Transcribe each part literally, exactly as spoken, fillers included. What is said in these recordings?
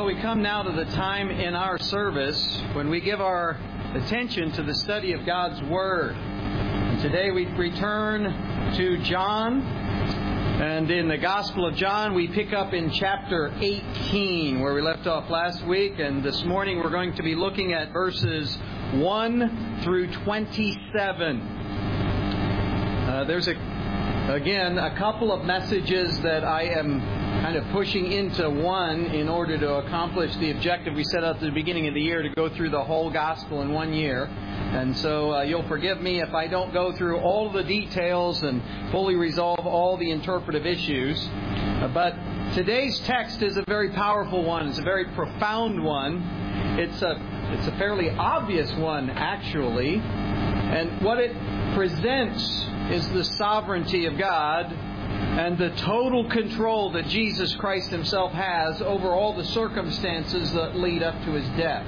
Well, we come now to the time in our service when we give our attention to the study of God's Word. And today we return to John, and in the Gospel of John we pick up in chapter eighteen where we left off last week, and this morning we're going to be looking at verses one through twenty-seven. Uh, there's a Again, a couple of messages that I am kind of pushing into one in order to accomplish the objective we set out at the beginning of the year to go through the whole gospel in one year. And so uh, you'll forgive me if I don't go through all the details and fully resolve all the interpretive issues. Uh, but today's text is a very powerful one. It's a very profound one. It's a, it's a fairly obvious one, actually. And what it presents is the sovereignty of God and the total control that Jesus Christ Himself has over all the circumstances that lead up to His death.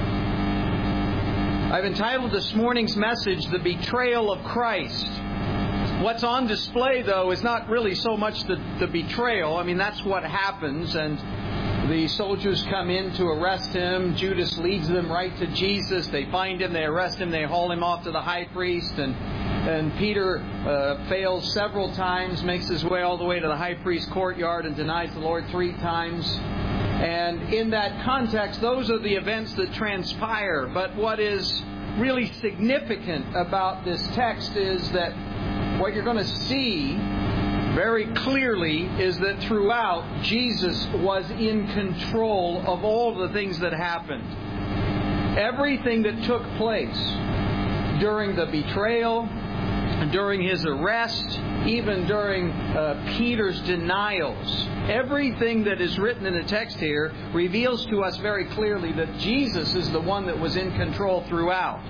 I've entitled this morning's message, The Betrayal of Christ. What's on display, though, is not really so much the, the betrayal. I mean, that's what happens, and the soldiers come in to arrest Him. Judas leads them right to Jesus. They find Him, they arrest Him, they haul Him off to the high priest, and And Peter uh, fails several times, makes his way all the way to the high priest's courtyard and denies the Lord three times. And in that context, those are the events that transpire. But what is really significant about this text is that what you're going to see very clearly is that throughout, Jesus was in control of all the things that happened. Everything that took place during the betrayal, during His arrest, even during uh, Peter's denials. Everything that is written in the text here reveals to us very clearly that Jesus is the one that was in control throughout.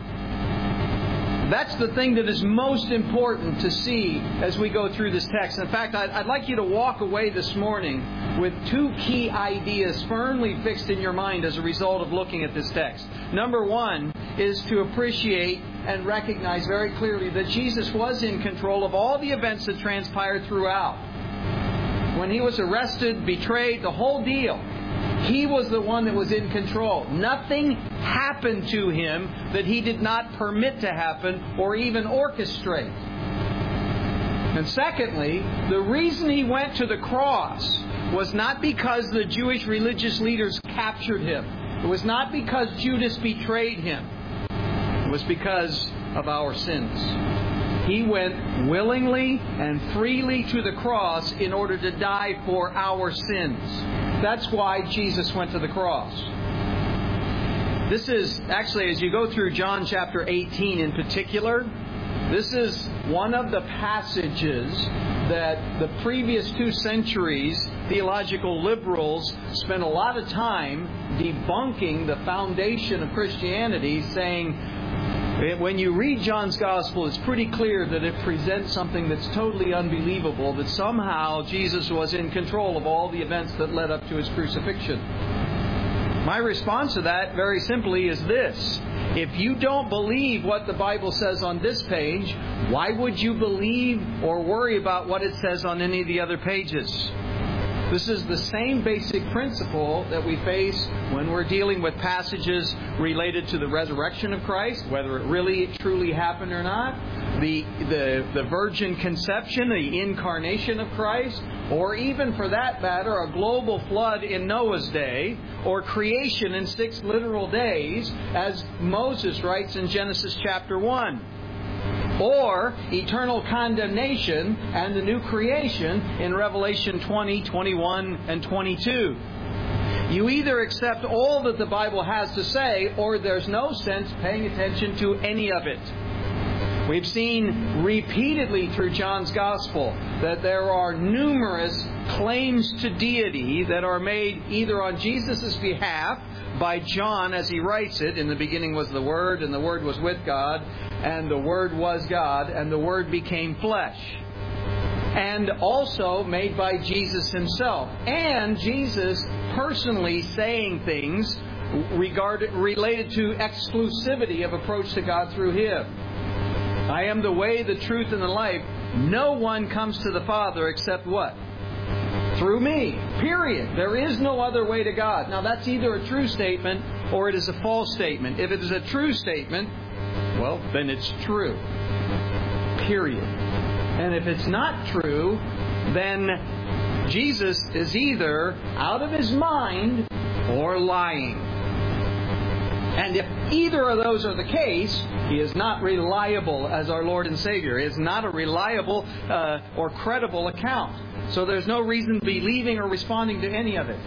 That's the thing that is most important to see as we go through this text. In fact, I'd, I'd like you to walk away this morning with two key ideas firmly fixed in your mind as a result of looking at this text. Number one is to appreciate and recognize very clearly that Jesus was in control of all the events that transpired throughout. When He was arrested, betrayed, the whole deal, He was the one that was in control. Nothing happened to Him that He did not permit to happen or even orchestrate. And secondly, the reason He went to the cross was not because the Jewish religious leaders captured Him. It was not because Judas betrayed Him. It was because of our sins. He went willingly and freely to the cross in order to die for our sins. That's why Jesus went to the cross. This is, actually, as you go through John chapter eighteen in particular, this is one of the passages that the previous two centuries, theological liberals spent a lot of time debunking the foundation of Christianity, saying, when you read John's Gospel, it's pretty clear that it presents something that's totally unbelievable, that somehow Jesus was in control of all the events that led up to His crucifixion. My response to that, very simply, is this. If you don't believe what the Bible says on this page, why would you believe or worry about what it says on any of the other pages? This is the same basic principle that we face when we're dealing with passages related to the resurrection of Christ, whether it really truly happened or not, the, the, the virgin conception, the incarnation of Christ, or even for that matter, a global flood in Noah's day, or creation in six literal days, as Moses writes in Genesis chapter one. Or eternal condemnation and the new creation in Revelation twenty, twenty-one, and twenty-two. You either accept all that the Bible has to say, or there's no sense paying attention to any of it. We've seen repeatedly through John's Gospel that there are numerous claims to deity that are made either on Jesus' behalf by John as he writes it. In the beginning was the Word, and the Word was with God, and the Word was God, and the Word became flesh. And also made by Jesus Himself. And Jesus personally saying things regarded, related to exclusivity of approach to God through Him. I am the way, the truth, and the life. No one comes to the Father except what? Through me. Period. There is no other way to God. Now that's either a true statement or it is a false statement. If it is a true statement, well, then it's true. Period. And if it's not true, then Jesus is either out of his mind or lying. And if either of those are the case, he is not reliable as our Lord and Savior. He is not a reliable uh, or credible account. So there's no reason believing or responding to any of it.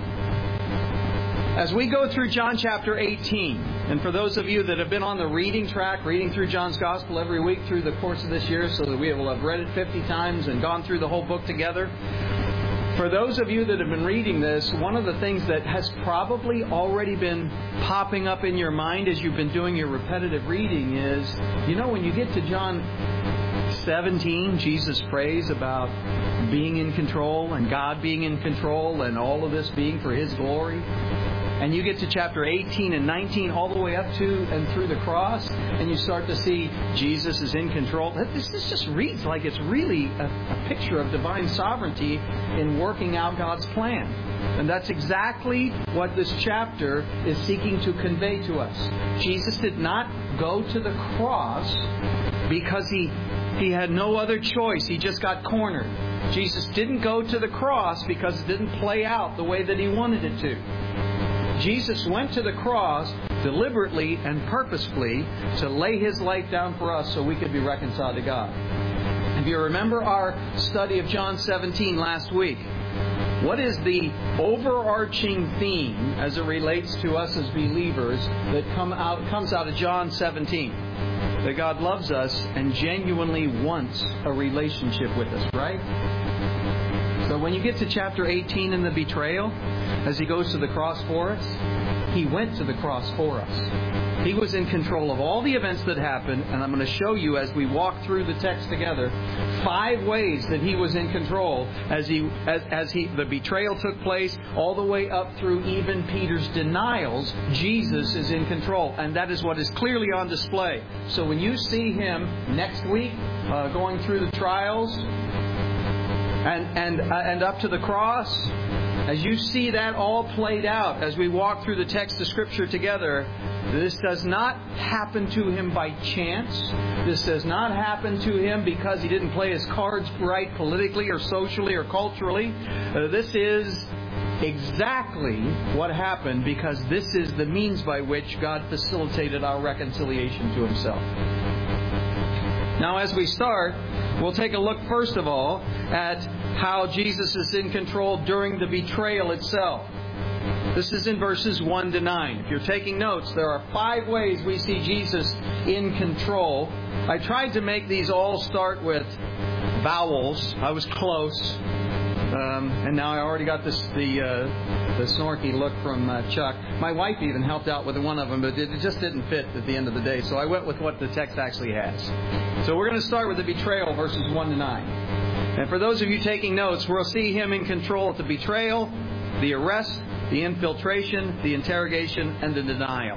As we go through John chapter eighteen, and for those of you that have been on the reading track, reading through John's Gospel every week through the course of this year, so that we will have read it fifty times and gone through the whole book together. For those of you that have been reading this, one of the things that has probably already been popping up in your mind as you've been doing your repetitive reading is, you know, when you get to John seventeen, Jesus prays about being in control and God being in control and all of this being for His glory. And you get to chapter eighteen and nineteen all the way up to and through the cross, and you start to see Jesus is in control. This, this just reads like it's really a, a picture of divine sovereignty in working out God's plan. And that's exactly what this chapter is seeking to convey to us. Jesus did not go to the cross because he, he had no other choice. He just got cornered. Jesus didn't go to the cross because it didn't play out the way that He wanted it to. Jesus went to the cross deliberately and purposefully to lay His life down for us so we could be reconciled to God. If you remember our study of John seventeen last week, what is the overarching theme as it relates to us as believers that come out comes out of John seventeen? That God loves us and genuinely wants a relationship with us, right? So when you get to chapter eighteen in the betrayal, as He goes to the cross for us, He went to the cross for us. He was in control of all the events that happened, and I'm going to show you as we walk through the text together five ways that He was in control as he as, as he the betrayal took place, all the way up through even Peter's denials. Jesus is in control, and that is what is clearly on display. So when you see Him next week uh, going through the trials and and uh, and up to the cross, as you see that all played out as we walk through the text of Scripture together, this does not happen to Him by chance. This does not happen to Him because He didn't play His cards right politically or socially or culturally. Uh, this is exactly what happened because this is the means by which God facilitated our reconciliation to Himself. Now, as we start, we'll take a look, first of all, at how Jesus is in control during the betrayal itself. This is in verses one to nine. If you're taking notes, there are five ways we see Jesus in control. I tried to make these all start with vowels. I was close. Um, and now I already got this the uh, the snorky look from uh, Chuck. My wife even helped out with one of them, but it just didn't fit at the end of the day. So I went with what the text actually has. So we're going to start with the betrayal, verses one to nine. And for those of you taking notes, we'll see Him in control at the betrayal, the arrest, the infiltration, the interrogation, and the denial.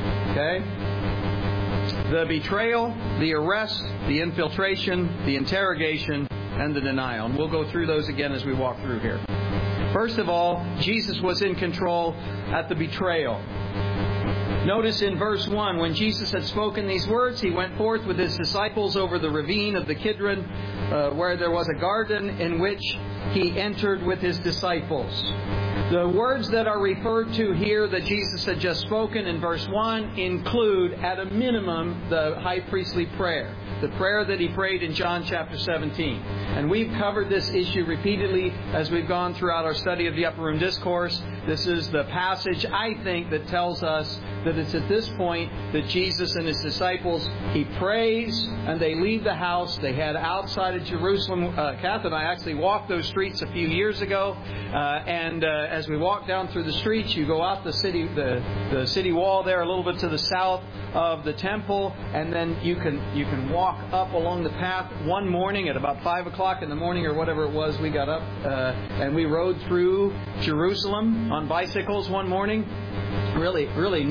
Okay? The betrayal, the arrest, the infiltration, the interrogation, and the denial. And we'll go through those again as we walk through here. First of all, Jesus was in control at the betrayal. Notice in verse one, when Jesus had spoken these words, He went forth with His disciples over the ravine of the Kidron, uh, where there was a garden in which He entered with His disciples. The words that are referred to here that Jesus had just spoken in verse one include, at a minimum, the high priestly prayer. The prayer that He prayed in John chapter seventeen. And we've covered this issue repeatedly as we've gone throughout our study of the Upper Room Discourse. This is the passage, I think, that tells us that it's at this point that Jesus and His disciples, He prays and they leave the house. They head outside of Jerusalem. Uh, Kath and I actually walked those streets a few years ago. Uh, and uh, as we walk down through the streets, you go out the city, the, the city wall there a little bit to the south of the temple, and then you can you can walk up along the path. One morning at about five o'clock in the morning or whatever it was, we got up uh, and we rode through Jerusalem on bicycles one morning. Really, really neat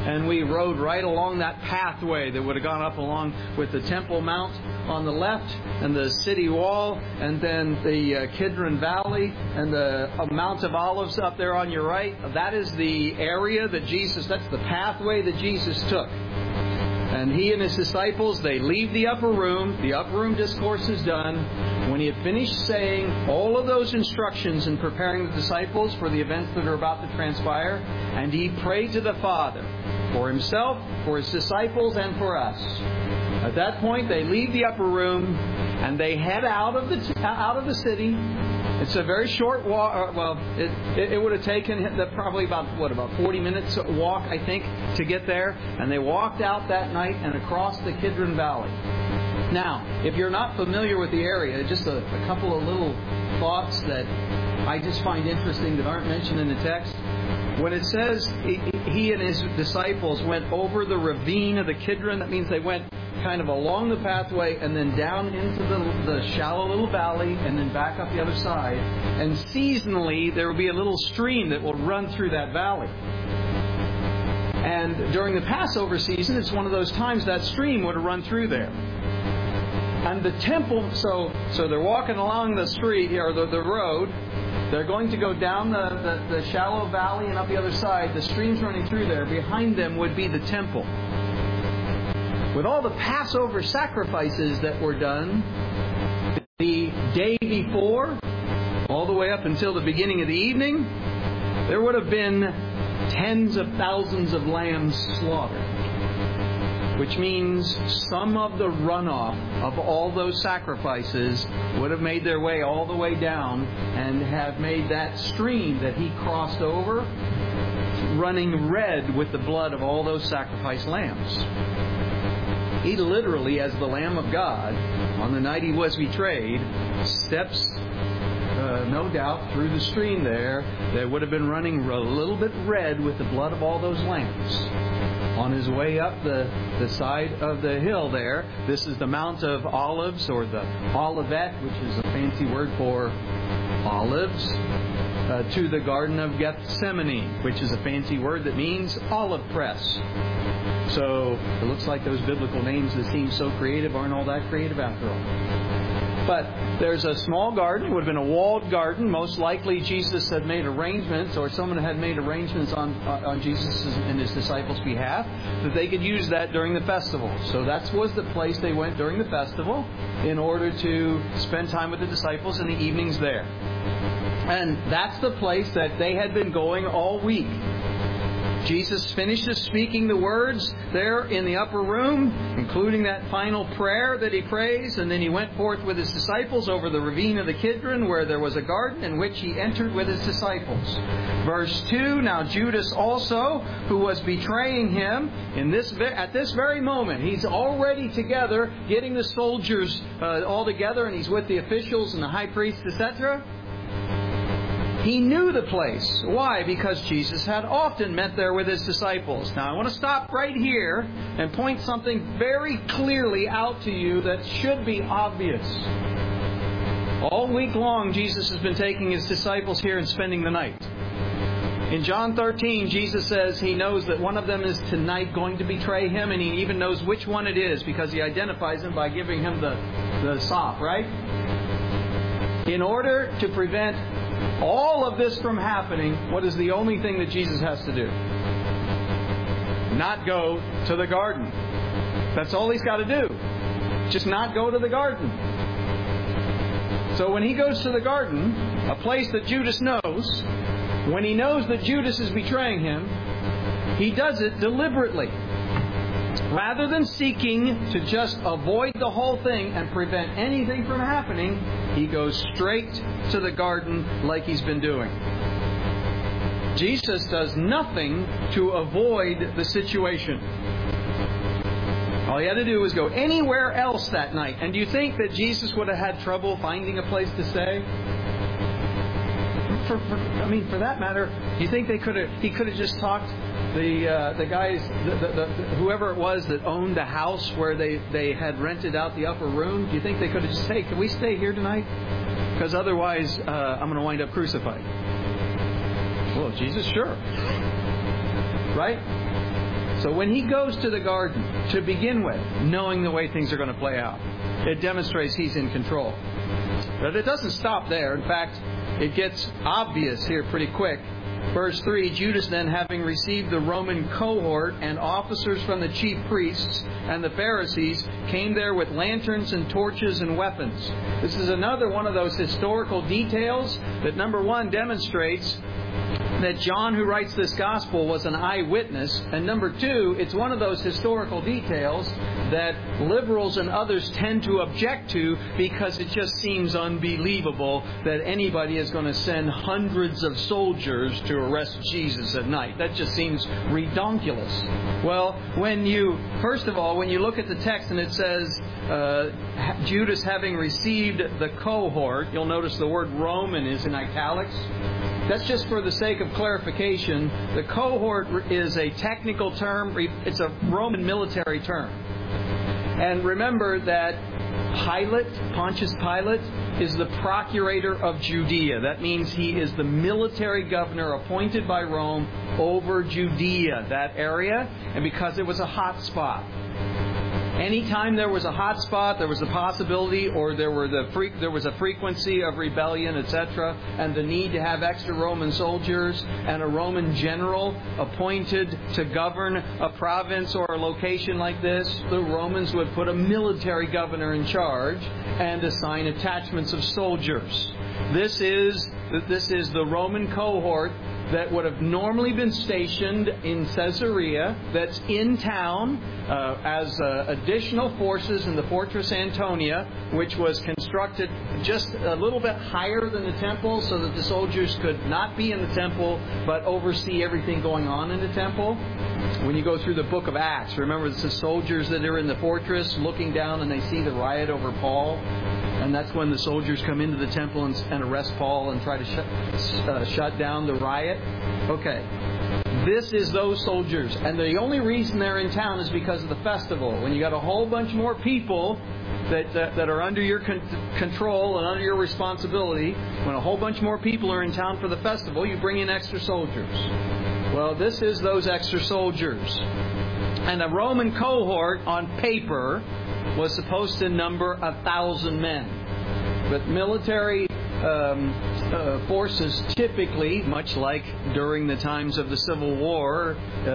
And we rode right along that pathway that would have gone up along with the Temple Mount on the left and the city wall, and then the uh, Kidron Valley and the uh, Mount of Olives up there on your right. That is the area that Jesus, that's the pathway that Jesus took. And he and his disciples, they leave the upper room. The upper room discourse is done. When he had finished saying all of those instructions and preparing the disciples for the events that are about to transpire, and he prayed to the Father for himself, for his disciples, and for us. At that point, they leave the upper room and they head out of the t- out of the city. It's a very short walk. Well, it, it, it would have taken probably about, what, about forty minutes walk, I think, to get there. And they walked out that night and across the Kidron Valley. Now, if you're not familiar with the area, just a, a couple of little thoughts that I just find interesting that aren't mentioned in the text. When it says he, he and his disciples went over the ravine of the Kidron, that means they went kind of along the pathway and then down into the, the shallow little valley and then back up the other side. And seasonally, there will be a little stream that will run through that valley. And during the Passover season, it's one of those times that stream would have run through there. And the temple, so so they're walking along the street or the, the road. They're going to go down the, the, the shallow valley and up the other side. The stream's running through there. Behind them would be the temple. With all the Passover sacrifices that were done the day before, all the way up until the beginning of the evening, there would have been tens of thousands of lambs slaughtered. Which means some of the runoff of all those sacrifices would have made their way all the way down and have made that stream that he crossed over running red with the blood of all those sacrificed lambs. He literally, as the Lamb of God, on the night he was betrayed, steps, uh, no doubt, through the stream there that would have been running a little bit red with the blood of all those lambs. On his way up the, the side of the hill there, this is the Mount of Olives, or the Olivet, which is a fancy word for olives, uh, to the Garden of Gethsemane, which is a fancy word that means olive press. So it looks like those biblical names that seem so creative aren't all that creative after all. But there's a small garden. It would have been a walled garden. Most likely Jesus had made arrangements, or someone had made arrangements on on Jesus' and his disciples' behalf, that they could use that during the festival. So that was the place they went during the festival in order to spend time with the disciples in the evenings there. And that's the place that they had been going all week. Jesus finishes speaking the words there in the upper room, including that final prayer that he prays, and then he went forth with his disciples over the ravine of the Kidron, where there was a garden in which he entered with his disciples. Verse two, now Judas also, who was betraying him, in this at this very moment, he's already together, getting the soldiers uh, all together, and he's with the officials and the high priest, et cetera. He knew the place. Why? Because Jesus had often met there with his disciples. Now, I want to stop right here and point something very clearly out to you that should be obvious. All week long, Jesus has been taking his disciples here and spending the night. In John thirteen, Jesus says he knows that one of them is tonight going to betray him, and he even knows which one it is because he identifies him by giving him the, the sop, right? In order to prevent all of this from happening, what is the only thing that Jesus has to do? Not go to the garden. That's all he's got to do. Just not go to the garden. So when he goes to the garden, a place that Judas knows, when he knows that Judas is betraying him, he does it deliberately. Rather than seeking to just avoid the whole thing and prevent anything from happening, he goes straight to the garden like he's been doing. Jesus does nothing to avoid the situation. All he had to do was go anywhere else that night. And do you think that Jesus would have had trouble finding a place to stay? For, for, I mean, for that matter, do you think they could have? He could have just talked the uh, the guys, the, the, the, whoever it was that owned the house where they, they had rented out the upper room. Do you think they could have just said, "Hey, can we stay here tonight? Because otherwise, uh, I'm going to wind up crucified." Well, Jesus, sure, right? So when he goes to the garden, to begin with, knowing the way things are going to play out, it demonstrates he's in control. But it doesn't stop there. In fact, it gets obvious here pretty quick. Verse three, Judas then, having received the Roman cohort and officers from the chief priests and the Pharisees, came there with lanterns and torches and weapons. This is another one of those historical details that, number one, demonstrates that John, who writes this gospel, was an eyewitness. And number two, it's one of those historical details that liberals and others tend to object to because it just seems unbelievable that anybody is going to send hundreds of soldiers to arrest Jesus at night. That just seems redonkulous. Well, when you, first of all, when you look at the text and it says, uh, Judas having received the cohort, you'll notice the word Roman is in italics. That's just for the sake of clarification. The cohort is a technical term. It's a Roman military term. And remember that Pilate, Pontius Pilate, is the procurator of Judea. That means he is the military governor appointed by Rome over Judea, that area, and because it was a hot spot. Anytime there was a hot spot, there was a possibility, or there were the fre- there was a frequency of rebellion, et cetera, and the need to have extra Roman soldiers and a Roman general appointed to govern a province or a location like this, the Romans would put a military governor in charge and assign attachments of soldiers. This is this is the Roman cohort that would have normally been stationed in Caesarea, that's in town uh, as uh, additional forces in the Fortress Antonia, which was constructed just a little bit higher than the temple so that the soldiers could not be in the temple but oversee everything going on in the temple. When you go through the book of Acts, remember it's the soldiers that are in the fortress looking down and they see the riot over Paul. And that's when the soldiers come into the temple and, and arrest Paul and try to shut, uh, shut down the riot. Okay. This is those soldiers. And the only reason they're in town is because of the festival. When you got a whole bunch more people that uh, that are under your con- control and under your responsibility, when a whole bunch more people are in town for the festival, you bring in extra soldiers. Well, this is those extra soldiers. And a Roman cohort on paper was supposed to number a thousand men. But military um, uh, forces typically, much like during the times of the Civil War,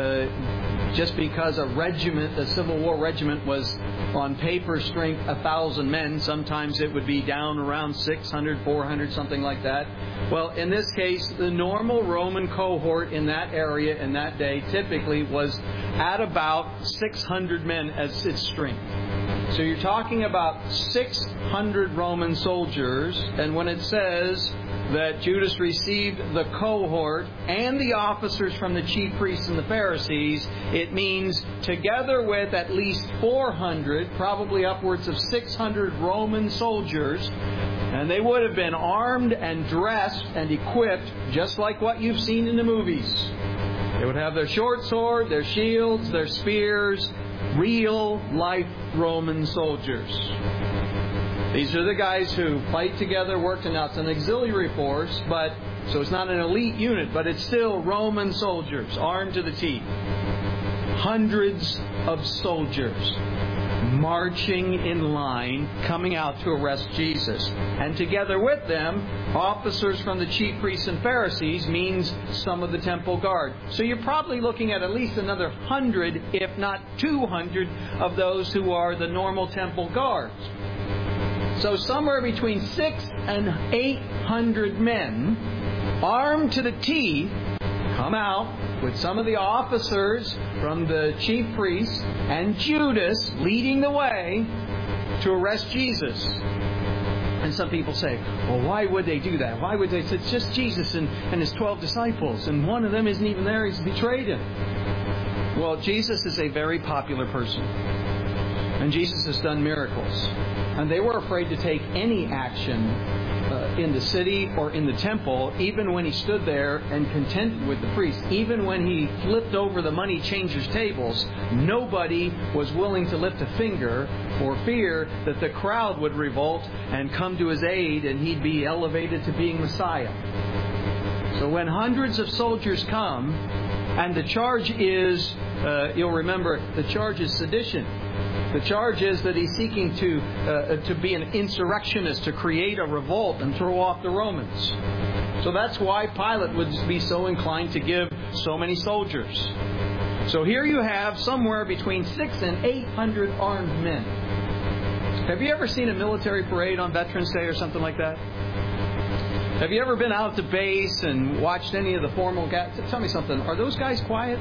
uh, just because a regiment, a Civil War regiment was on paper strength a thousand men, sometimes it would be down around six hundred, four hundred, something like that. Well, in this case, the normal Roman cohort in that area in that day typically was at about six hundred men as its strength. So you're talking about six hundred Roman soldiers, and when it says that Judas received the cohort and the officers from the chief priests and the Pharisees, it means together with at least four hundred, probably upwards of six hundred Roman soldiers, and they would have been armed and dressed and equipped just like what you've seen in the movies. They would have their short sword, their shields, their spears, real-life Roman soldiers. These are the guys who fight together, work together. Now, it's an auxiliary force, but so it's not an elite unit, but it's still Roman soldiers, armed to the teeth. Hundreds of soldiers marching in line, coming out to arrest Jesus. And together with them, officers from the chief priests and Pharisees means some of the temple guard. So you're probably looking at at least another hundred, if not two hundred, of those who are the normal temple guards. So somewhere between six and eight hundred men, armed to the teeth, come out with some of the officers from the chief priests and Judas leading the way to arrest Jesus. And some people say, well, why would they do that? Why would they? It's just Jesus and, and his twelve disciples, and one of them isn't even there. He's betrayed him. Well, Jesus is a very popular person. And Jesus has done miracles. And they were afraid to take any action uh, in the city or in the temple, even when he stood there and contended with the priests. Even when he flipped over the money changers' tables, nobody was willing to lift a finger for fear that the crowd would revolt and come to his aid and he'd be elevated to being Messiah. So when hundreds of soldiers come, and the charge is uh, you'll remember the charge is sedition. The charge is that he's seeking to uh, to be an insurrectionist, to create a revolt and throw off the Romans. So that's why Pilate would be so inclined to give so many soldiers. So here you have somewhere between six and eight hundred armed men. Have you ever seen a military parade on Veterans Day or something like that? Have you ever been out at the base and watched any of the formal guys? Tell me something. Are those guys quiet?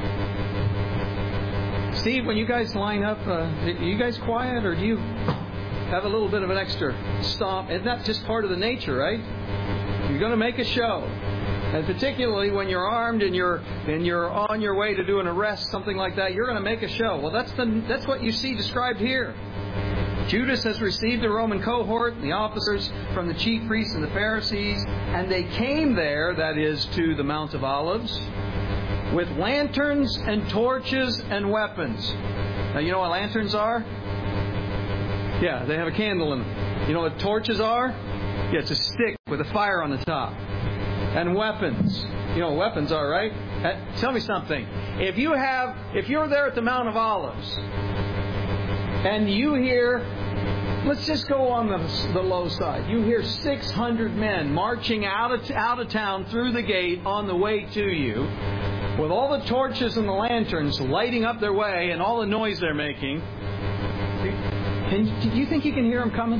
Steve, when you guys line up, uh, are you guys quiet, or do you have a little bit of an extra stomp? Isn't that just part of the nature, right? You're going to make a show. And particularly when you're armed and you're and you're on your way to do an arrest, something like that, you're going to make a show. Well, that's the that's what you see described here. Judas has received the Roman cohort, the officers from the chief priests and the Pharisees, and they came there, that is, to the Mount of Olives, with lanterns and torches and weapons. Now, you know what lanterns are? Yeah, they have a candle in them. You know what torches are? Yeah, it's a stick with a fire on the top. And weapons. You know what weapons are, right? Uh, tell me something. If you have, if you're there at the Mount of Olives, and you hear, let's just go on the, the low side. You hear six hundred men marching out of, out of town through the gate on the way to you, with all the torches and the lanterns lighting up their way and all the noise they're making. Can, do you think you can hear them coming?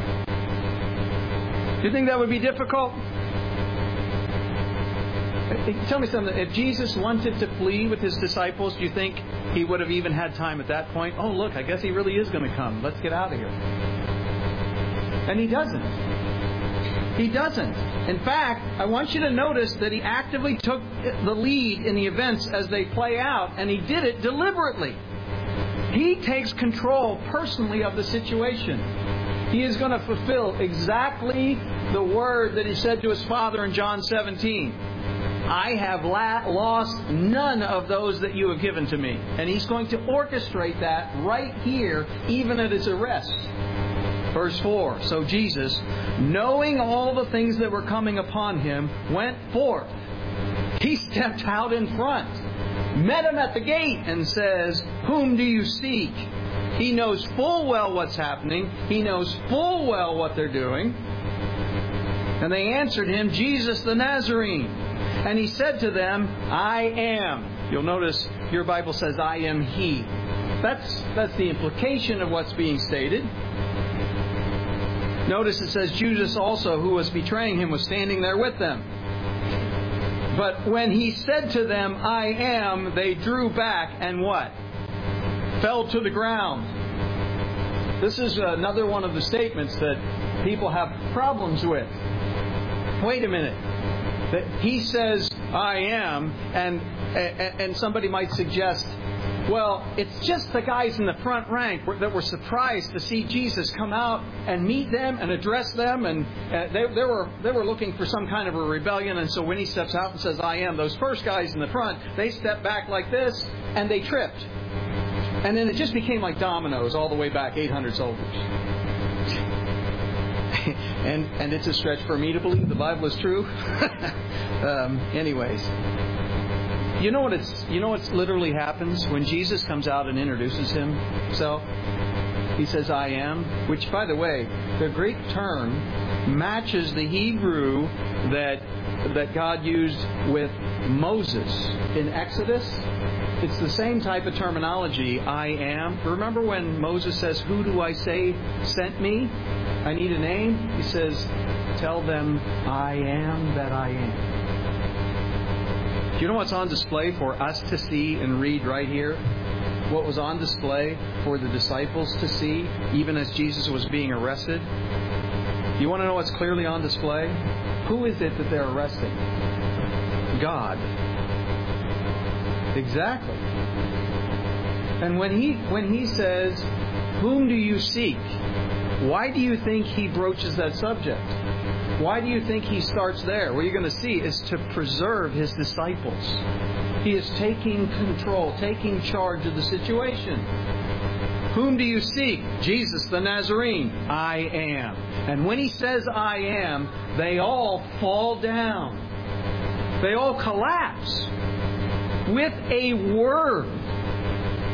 Do you think that would be difficult? Tell me something. If Jesus wanted to flee with his disciples, do you think he would have even had time at that point? Oh, look, I guess he really is going to come. Let's get out of here. And he doesn't. He doesn't. In fact, I want you to notice that he actively took the lead in the events as they play out, and he did it deliberately. He takes control personally of the situation. He is going to fulfill exactly the word that he said to his Father in John seventeen. I have la- lost none of those that you have given to me. And he's going to orchestrate that right here, even at his arrest. Verse four, so Jesus, knowing all the things that were coming upon him, went forth. He stepped out in front, met him at the gate, and says, whom do you seek? He knows full well what's happening. He knows full well what they're doing. And they answered him, Jesus the Nazarene. And he said to them, I am. You'll notice your Bible says, I am he. That's, that's the implication of what's being stated. Notice it says, Judas also, who was betraying him, was standing there with them. But when he said to them, I am, they drew back and what? Fell to the ground. This is another one of the statements that people have problems with. Wait a minute. That he says, I am, and and somebody might suggest, well, it's just the guys in the front rank that were surprised to see Jesus come out and meet them and address them, and uh, they, they were they were looking for some kind of a rebellion, and so when he steps out and says, I am, those first guys in the front, they step back like this, and they tripped. And then it just became like dominoes all the way back, eight hundred soldiers. And and it's a stretch for me to believe the Bible is true. um, anyways, you know what it's you know what literally happens when Jesus comes out and introduces himself. He says, "I am," which, by the way, the Greek term matches the Hebrew that that God used with Moses in Exodus. It's the same type of terminology. I am. Remember when Moses says, "Who do I say sent me? I need a name." He says, "Tell them I am that I am." Do you know what's on display for us to see and read right here? What was on display for the disciples to see, even as Jesus was being arrested? You want to know what's clearly on display? Who is it that they're arresting? God. Exactly. And when he when he says, "Whom do you seek?" why do you think he broaches that subject? Why do you think he starts there? What you're going to see is to preserve his disciples. He is taking control, taking charge of the situation. Whom do you seek? Jesus the Nazarene. I am. And when he says I am, they all fall down. They all collapse with a word.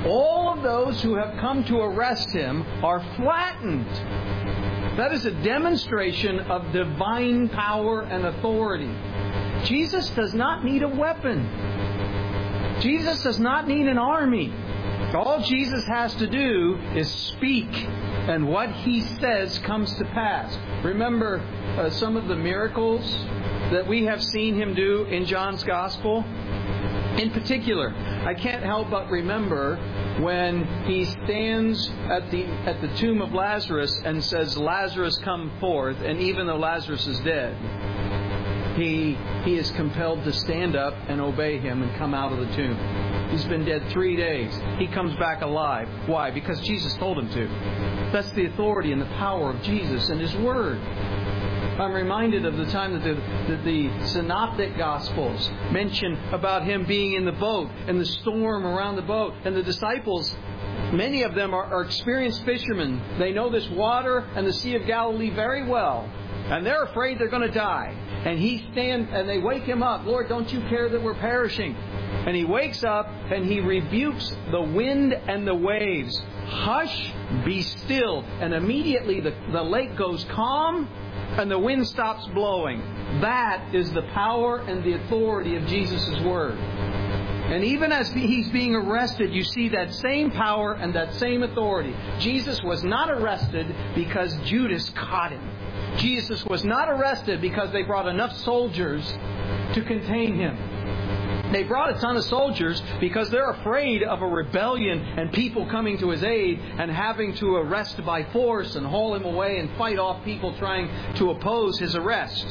All of those who have come to arrest him are flattened. That is a demonstration of divine power and authority. Jesus does not need a weapon. Jesus does not need an army. All Jesus has to do is speak, and what He says comes to pass. Remember uh, some of the miracles that we have seen Him do in John's Gospel? In particular, I can't help but remember when He stands at the at the tomb of Lazarus and says, "Lazarus, come forth," and even though Lazarus is dead, he he is compelled to stand up and obey Him and come out of the tomb. He's been dead three days. He comes back alive. Why? Because Jesus told him to. That's the authority and the power of Jesus and His Word. I'm reminded of the time that the, that the Synoptic Gospels mention about Him being in the boat and the storm around the boat. And the disciples, many of them are, are experienced fishermen. They know this water and the Sea of Galilee very well. And they're afraid they're going to die. And he stands and they wake Him up. "Lord, don't you care that we're perishing?" And He wakes up and He rebukes the wind and the waves. "Hush, be still." And immediately the, the lake goes calm and the wind stops blowing. That is the power and the authority of Jesus' Word. And even as He's being arrested, you see that same power and that same authority. Jesus was not arrested because Judas caught Him. Jesus was not arrested because they brought enough soldiers to contain Him. They brought a ton of soldiers because they're afraid of a rebellion and people coming to His aid and having to arrest by force and haul Him away and fight off people trying to oppose His arrest.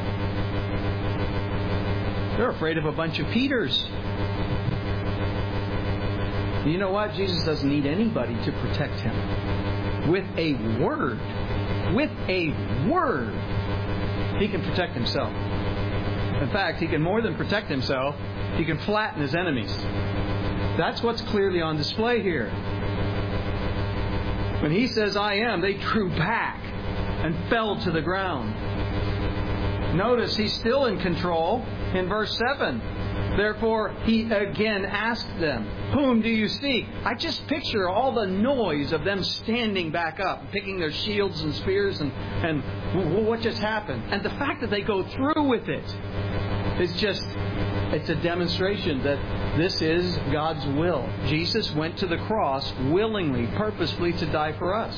They're afraid of a bunch of Peters. You know what? Jesus doesn't need anybody to protect Him. With a word, with a word, He can protect Himself. In fact, He can more than protect Himself. He can flatten His enemies. That's what's clearly on display here. When He says, "I am," they drew back and fell to the ground. Notice He's still in control in verse seven. Therefore, He again asked them, "Whom do you seek?" I just picture all the noise of them standing back up, picking their shields and spears, and, and what just happened. And the fact that they go through with it is just, it's a demonstration that this is God's will. Jesus went to the cross willingly, purposefully to die for us.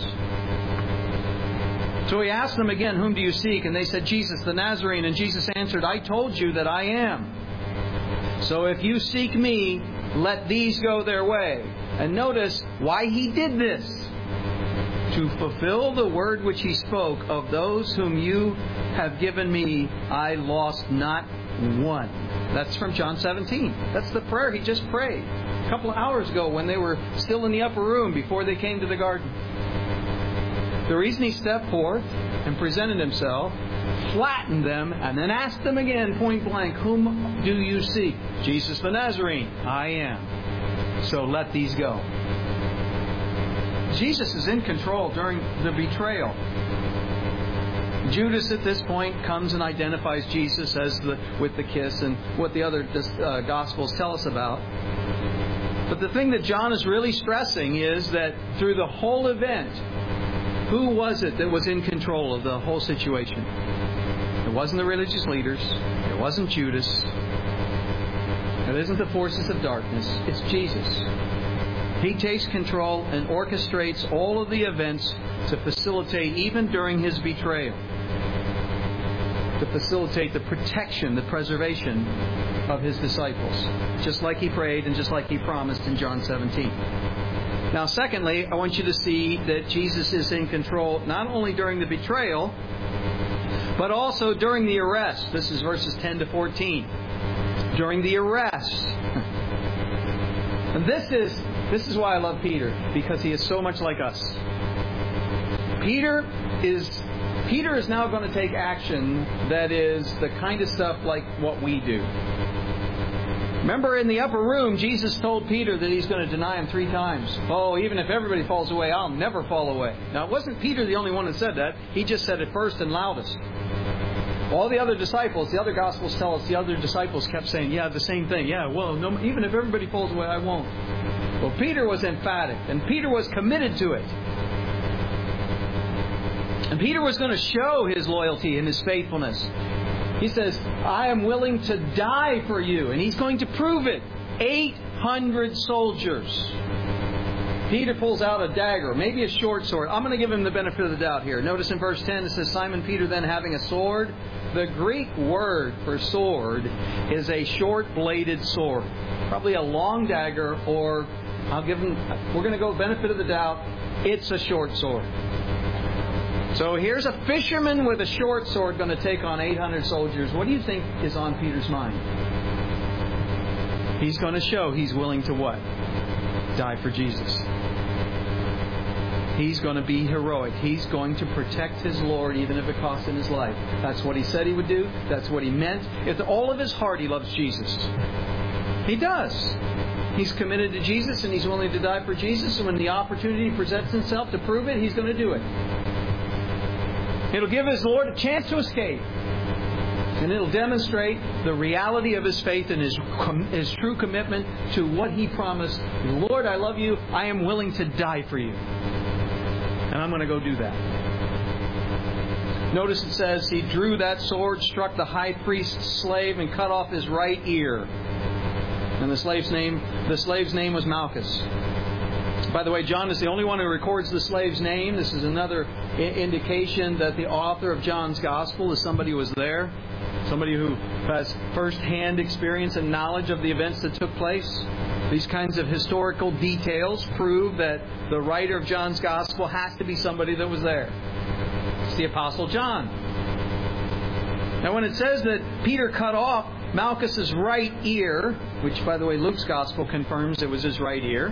So He asked them again, "Whom do you seek?" And they said, "Jesus the Nazarene." And Jesus answered, "I told you that I am. So if you seek Me, let these go their way." And notice why He did this. To fulfill the word which He spoke, "Of those whom you have given Me, I lost not one." That's from John seventeen. That's the prayer He just prayed a couple of hours ago when they were still in the upper room before they came to the garden. The reason He stepped forth and presented Himself, flattened them, and then asked them again point blank, "Whom do you seek?" "Jesus the Nazarene." "I am. So let these go." Jesus is in control during the betrayal. Judas at this point comes and identifies Jesus as the with the kiss and what the other uh, Gospels tell us about. But the thing that John is really stressing is that through the whole event, who was it that was in control of the whole situation? It wasn't the religious leaders. It wasn't Judas. It isn't the forces of darkness. It's Jesus. He takes control and orchestrates all of the events to facilitate, even during His betrayal, to facilitate the protection, the preservation of His disciples. Just like He prayed and just like He promised in John seventeen. Now, secondly, I want you to see that Jesus is in control not only during the betrayal, but also during the arrest. This is verses ten to fourteen. During the arrest. And this is this is why I love Peter, because he is so much like us. Peter is Peter is now going to take action that is the kind of stuff like what we do. Remember in the upper room, Jesus told Peter that He's going to deny Him three times. "Oh, even if everybody falls away, I'll never fall away." Now, it wasn't Peter the only one that said that. He just said it first and loudest. All the other disciples, the other Gospels tell us the other disciples kept saying, "Yeah, the same thing. Yeah, well, no, even if everybody falls away, I won't." Well, Peter was emphatic, and Peter was committed to it. And Peter was going to show his loyalty and his faithfulness. He says, I am willing to die for you. And he's going to prove it. eight hundred soldiers. Peter pulls out a dagger, maybe a short sword. I'm going to give him the benefit of the doubt here. Notice in verse ten it says, Simon Peter then having a sword. The Greek word for sword is a short-bladed sword. Probably a long dagger, or I'll give him, we're going to go benefit of the doubt, it's a short sword. So here's a fisherman with a short sword going to take on eight hundred soldiers. What do you think is on Peter's mind? He's going to show he's willing to what? Die for Jesus. He's going to be heroic. He's going to protect his Lord even if it costs him his life. That's what he said he would do. That's what he meant. With all of his heart, he loves Jesus. He does. He's committed to Jesus and he's willing to die for Jesus. And when the opportunity presents itself to prove it, he's going to do it. It'll give his Lord a chance to escape. And it'll demonstrate the reality of his faith and his, his true commitment to what he promised. Lord, I love you. I am willing to die for you. And I'm going to go do that. Notice it says he drew that sword, struck the high priest's slave, and cut off his right ear. And the slave's name, the slave's name was Malchus. By the way, John is the only one who records the slave's name. This is another I- indication that the author of John's Gospel is somebody who was there. Somebody who has first-hand experience and knowledge of the events that took place. These kinds of historical details prove that the writer of John's Gospel has to be somebody that was there. It's the Apostle John. Now, when it says that Peter cut off Malchus's right ear, which, by the way, Luke's Gospel confirms it was his right ear.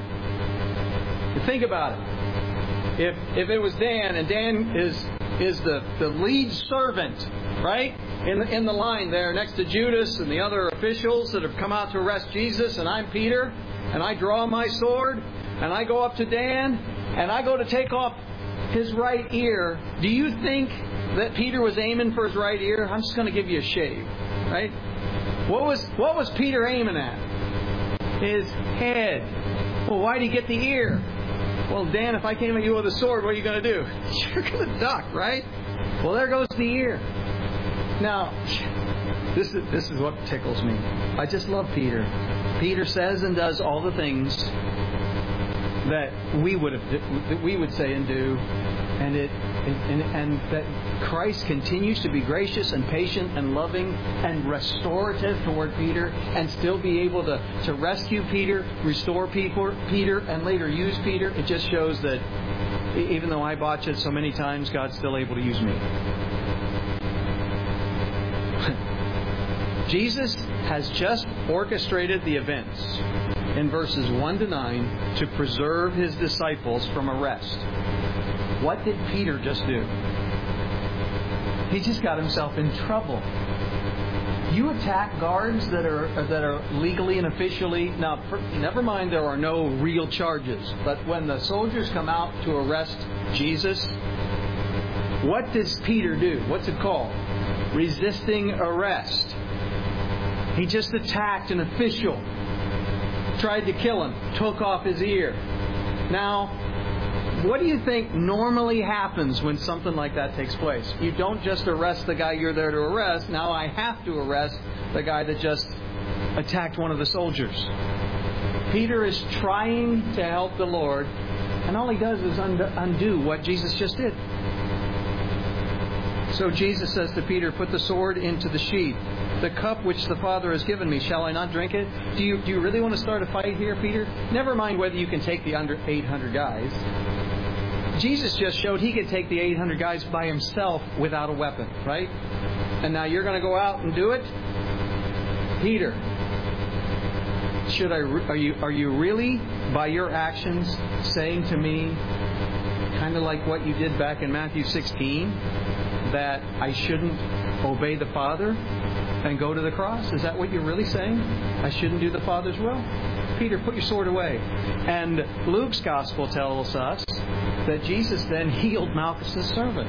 Think about it. If if it was Dan, and Dan is is the, the lead servant, right? In the, in the line there next to Judas and the other officials that have come out to arrest Jesus, and I'm Peter, and I draw my sword, and I go up to Dan, and I go to take off his right ear. Do you think that Peter was aiming for his right ear? I'm just going to give you a shave, right? What was what was Peter aiming at? His head. Well, why'd he get the ear? Well, Dan, if I came at you with a sword, what are you going to do? You're going to duck, right? Well, there goes the ear. Now, this is this is what tickles me. I just love Peter. Peter says and does all the things that we would have that we would say and do, and it and, and that Christ continues to be gracious and patient and loving and restorative toward Peter, and still be able to, to rescue Peter, restore people, Peter, and later use Peter. It just shows that even though I botch it so many times, God's still able to use me. Jesus has just orchestrated the events in verses one to nine to preserve his disciples from arrest. What did Peter just do? He just got himself in trouble. You attack guards that are that are legally and officially. Now, never mind, there are no real charges. But when the soldiers come out to arrest Jesus, what does Peter do? What's it called? Resisting arrest. He just attacked an official, tried to kill him, took off his ear. Now, what do you think normally happens when something like that takes place? You don't just arrest the guy you're there to arrest. Now I have to arrest the guy that just attacked one of the soldiers. Peter is trying to help the Lord, and all he does is undo what Jesus just did. So Jesus says to Peter, "Put the sword into the sheath. The cup which the Father has given me, shall I not drink it?" Do you do you really want to start a fight here, Peter? Never mind whether you can take the under eight hundred guys. Jesus just showed he could take the eight hundred guys by himself without a weapon, right? And now you're going to go out and do it? Peter, should I are you are you really by your actions saying to me, kind of like what you did back in Matthew sixteen, that I shouldn't obey the Father and go to the cross? Is that what you're really saying? I shouldn't do the Father's will? Peter, put your sword away. And Luke's Gospel tells us that Jesus then healed Malchus' servant.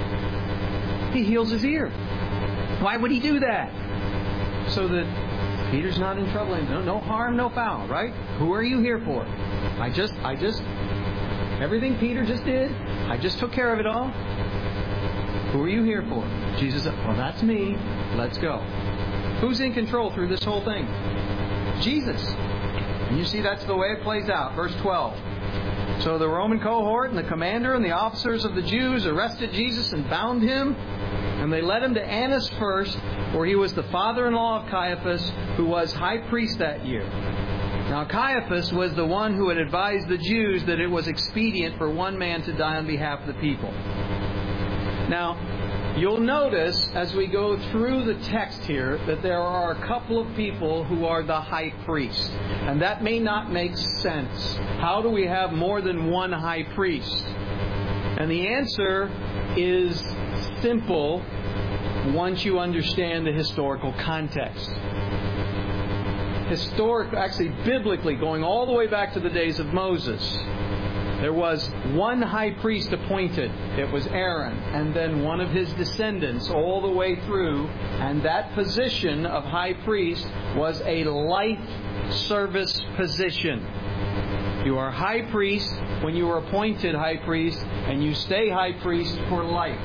He heals his ear. Why would he do that? So that Peter's not in trouble. No, no harm, no foul, right? Who are you here for? I just, I just, everything Peter just did, I just took care of it all. Who are you here for? Jesus said, well, that's me. Let's go. Who's in control through this whole thing? Jesus. And you see that's the way it plays out. Verse twelve. So the Roman cohort and the commander and the officers of the Jews arrested Jesus and bound him. And they led him to Annas first, where he was the father-in-law of Caiaphas, who was high priest that year. Now Caiaphas was the one who had advised the Jews that it was expedient for one man to die on behalf of the people. Now, you'll notice as we go through the text here that there are a couple of people who are the high priest. And that may not make sense. How do we have more than one high priest? And the answer is simple once you understand the historical context. Historic, actually biblically, going all the way back to the days of Moses, there was one high priest appointed. It was Aaron, and then one of his descendants all the way through. And that position of high priest was a life service position. You are high priest when you are appointed high priest, and you stay high priest for life.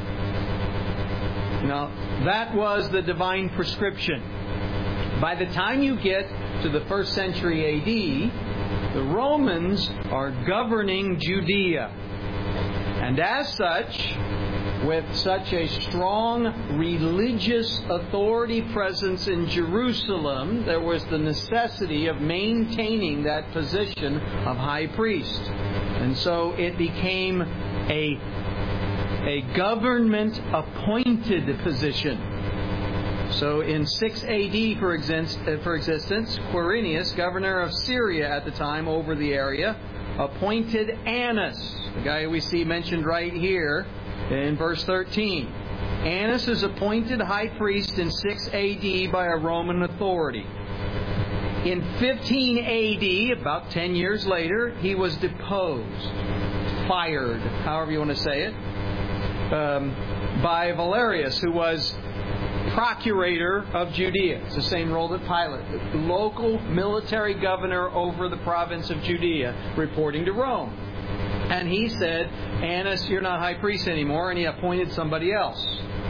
Now, that was the divine prescription. By the time you get to the first century A D, the Romans are governing Judea. And as such, with such a strong religious authority presence in Jerusalem, there was the necessity of maintaining that position of high priest. And so it became a A government-appointed position. So in six A D, for existence, Quirinius, governor of Syria at the time over the area, appointed Annas, the guy we see mentioned right here in verse thirteen. Annas is appointed high priest in six A D by a Roman authority. In fifteen A D, about ten years later, he was deposed, fired, however you want to say it, Um, by Valerius, who was procurator of Judea. It's the same role that Pilate, the local military governor over the province of Judea, reporting to Rome. And he said, Annas, you're not high priest anymore, and he appointed somebody else.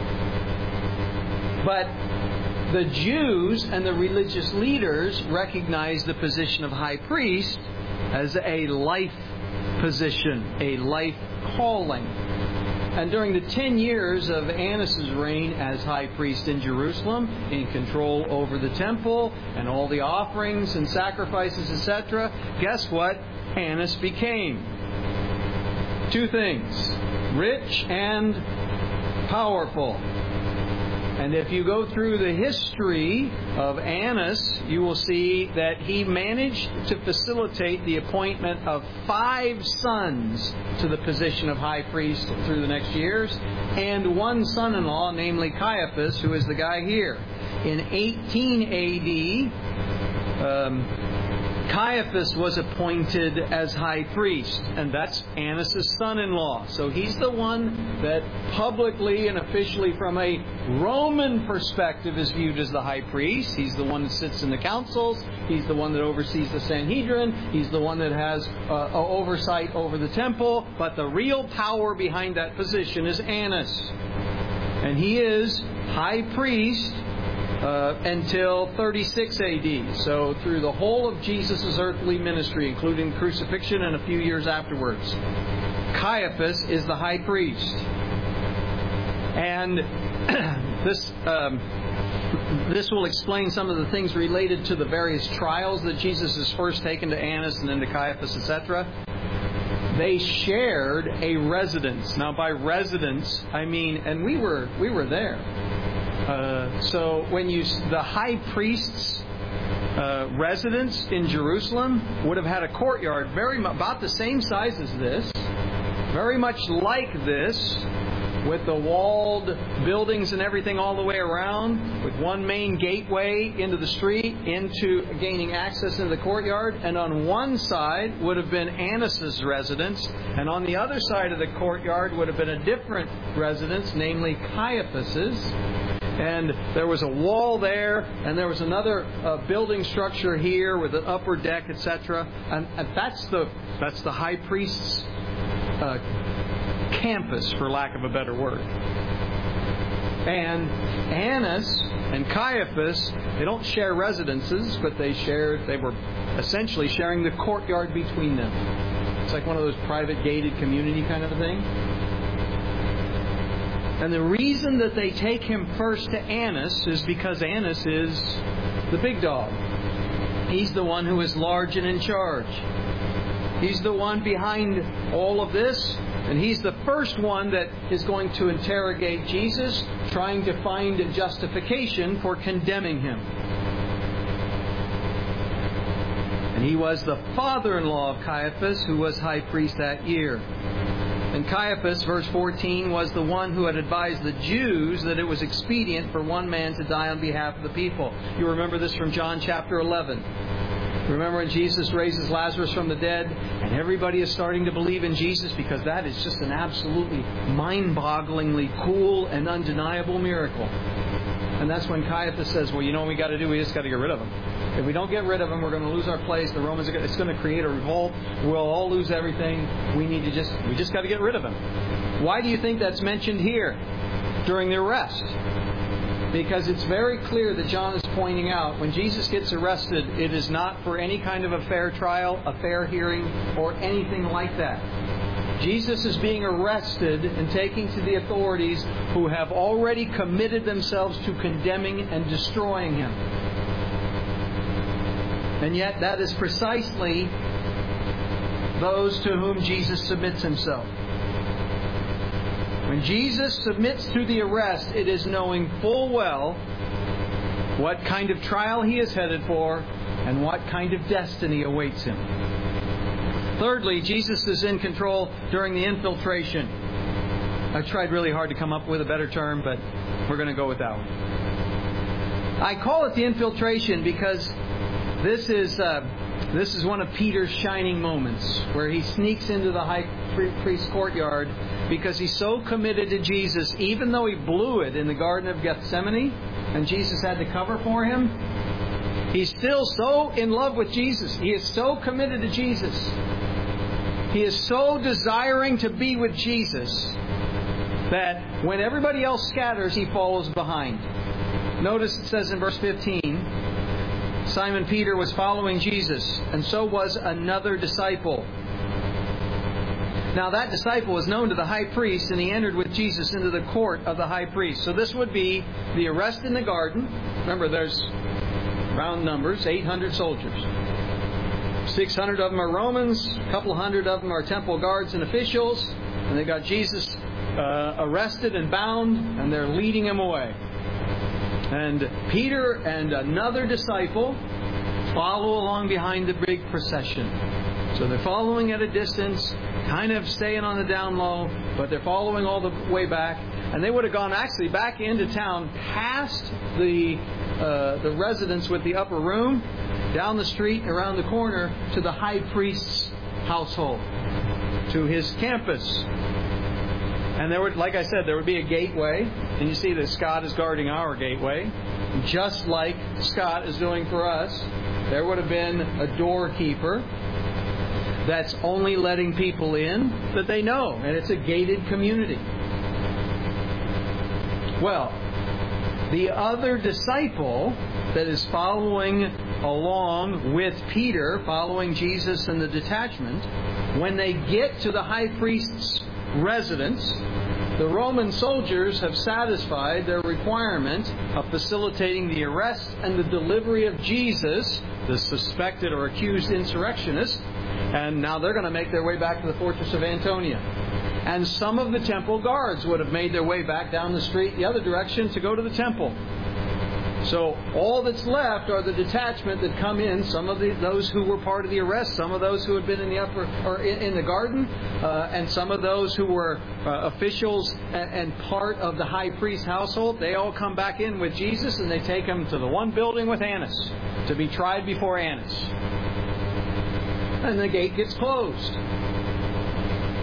But the Jews and the religious leaders recognized the position of high priest as a life position, a life calling. And during the ten years of Annas' reign as high priest in Jerusalem, in control over the temple and all the offerings and sacrifices, et cetera, guess what Annas became? Two things: rich and powerful. And if you go through the history of Annas, you will see that he managed to facilitate the appointment of five sons to the position of high priest through the next years, and one son-in-law, namely Caiaphas, who is the guy here. In eighteen A D, um, Caiaphas was appointed as high priest, and that's Annas' son-in-law. So he's the one that publicly and officially from a Roman perspective is viewed as the high priest. He's the one that sits in the councils. He's the one that oversees the Sanhedrin. He's the one that has uh, oversight over the temple. But the real power behind that position is Annas. And he is high priest Uh, until thirty-six A D. So through the whole of Jesus' earthly ministry, including crucifixion and a few years afterwards, Caiaphas is the high priest. And this um, this will explain some of the things related to the various trials that Jesus is first taken to Annas and then to Caiaphas, et cetera. They shared a residence. Now, by residence, I mean, and we were we were there. Uh, so when you the high priest's uh, residence in Jerusalem would have had a courtyard very about the same size as this, very much like this, with the walled buildings and everything all the way around, with one main gateway into the street, into gaining access into the courtyard. And on one side would have been Annas' residence, and on the other side of the courtyard would have been a different residence, namely Caiaphas's. And there was a wall there, and there was another uh, building structure here with an upper deck, et cetera. And, and that's the that's the high priest's uh, campus, for lack of a better word. And Annas and Caiaphas, they don't share residences, but they shared. They were essentially sharing the courtyard between them. It's like one of those private gated community kind of a thing. And the reason that they take him first to Annas is because Annas is the big dog. He's the one who is large and in charge. He's the one behind all of this. And he's the first one that is going to interrogate Jesus, trying to find justification for condemning him. And he was the father-in-law of Caiaphas, who was high priest that year. And Caiaphas, verse fourteen, was the one who had advised the Jews that it was expedient for one man to die on behalf of the people. You remember this from John chapter eleven. Remember when Jesus raises Lazarus from the dead, and everybody is starting to believe in Jesus because that is just an absolutely mind-bogglingly cool and undeniable miracle. And that's when Caiaphas says, well, you know what we got to do? We just got to get rid of him. If we don't get rid of him, we're going to lose our place. The Romans, are going to, it's going to create a revolt. We'll all lose everything. We need to just, we just got to get rid of him. Why do you think that's mentioned here during the arrest? Because it's very clear that John is pointing out when Jesus gets arrested, it is not for any kind of a fair trial, a fair hearing, or anything like that. Jesus is being arrested and taken to the authorities who have already committed themselves to condemning and destroying him. And yet that is precisely those to whom Jesus submits himself. When Jesus submits to the arrest, it is knowing full well what kind of trial he is headed for and what kind of destiny awaits him. Thirdly, Jesus is in control during the infiltration. I tried really hard to come up with a better term, but we're going to go with that one. I call it the infiltration because this is uh, this is one of Peter's shining moments, where he sneaks into the high priest's courtyard because he's so committed to Jesus, even though he blew it in the Garden of Gethsemane and Jesus had to cover for him. He's still so in love with Jesus. He is so committed to Jesus. He is so desiring to be with Jesus that when everybody else scatters, he follows behind. Notice it says in verse fifteen, Simon Peter was following Jesus, and so was another disciple. Now that disciple was known to the high priest, and he entered with Jesus into the court of the high priest. So this would be the arrest in the garden. Remember, there's round numbers, eight hundred soldiers. six hundred of them are Romans, a couple hundred of them are temple guards and officials, and they got Jesus uh, arrested and bound, and they're leading him away. And Peter and another disciple follow along behind the big procession. So they're following at a distance, kind of staying on the down low, but they're following all the way back. And they would have gone actually back into town, past the uh, the residence with the upper room, down the street, around the corner, to the high priest's household, to his campus. And there would, like I said, there would be a gateway. And you see that Scott is guarding our gateway, just like Scott is doing for us. There would have been a doorkeeper that's only letting people in that they know. And it's a gated community. Well, the other disciple that is following along with Peter, following Jesus in the detachment, when they get to the high priest's residence, the Roman soldiers have satisfied their requirement of facilitating the arrest and the delivery of Jesus, the suspected or accused insurrectionist, and now they're going to make their way back to the fortress of Antonia. And some of the temple guards would have made their way back down the street the other direction to go to the temple. So all that's left are the detachment that come in, some of the, those who were part of the arrest, some of those who had been in the upper or in, in the garden, uh, and some of those who were uh, officials and, and part of the high priest's household. They all come back in with Jesus, and they take him to the one building with Annas to be tried before Annas. And the gate gets closed.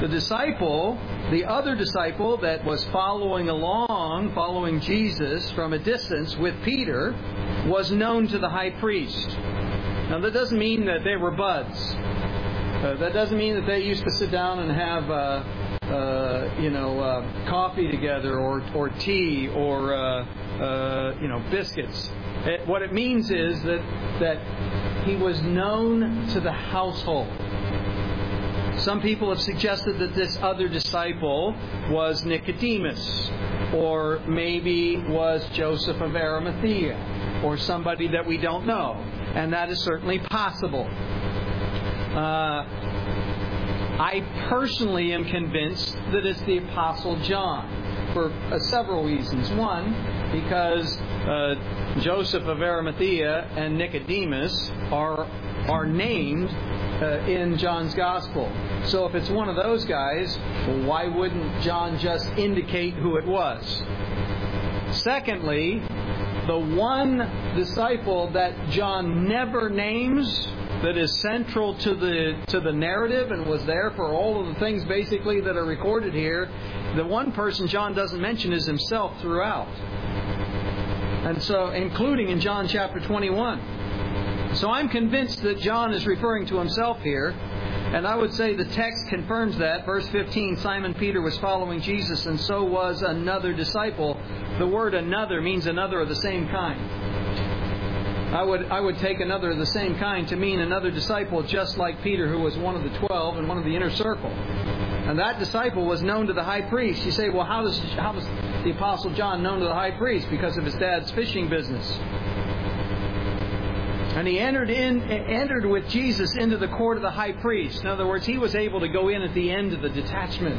The disciple, the other disciple that was following along, following Jesus from a distance with Peter, was known to the high priest. Now that doesn't mean that they were buds. Uh, that doesn't mean that they used to sit down and have, uh, uh, you know, uh, coffee together, or or tea, or uh, uh, you know, biscuits. It, what it means is that that he was known to the household. Some people have suggested that this other disciple was Nicodemus, or maybe was Joseph of Arimathea, or somebody that we don't know. And that is certainly possible. Uh, I personally am convinced that it's the Apostle John for uh, several reasons. One, because uh, Joseph of Arimathea and Nicodemus are are named uh, in John's Gospel. So if it's one of those guys, well, why wouldn't John just indicate who it was? Secondly, the one disciple that John never names, that is central to the to the narrative and was there for all of the things basically that are recorded here, the one person John doesn't mention is himself throughout. And so, including in John chapter twenty-one. So I'm convinced that John is referring to himself here. And I would say the text confirms that. Verse fifteen, Simon Peter was following Jesus, and so was another disciple. The word another means another of the same kind. I would I would take another of the same kind to mean another disciple, just like Peter, who was one of the twelve and one of the inner circle. And that disciple was known to the high priest. You say, well, how does how does the Apostle John known to the high priest? Because of his dad's fishing business. And he entered in, entered with Jesus into the court of the high priest. In other words, he was able to go in at the end of the detachment.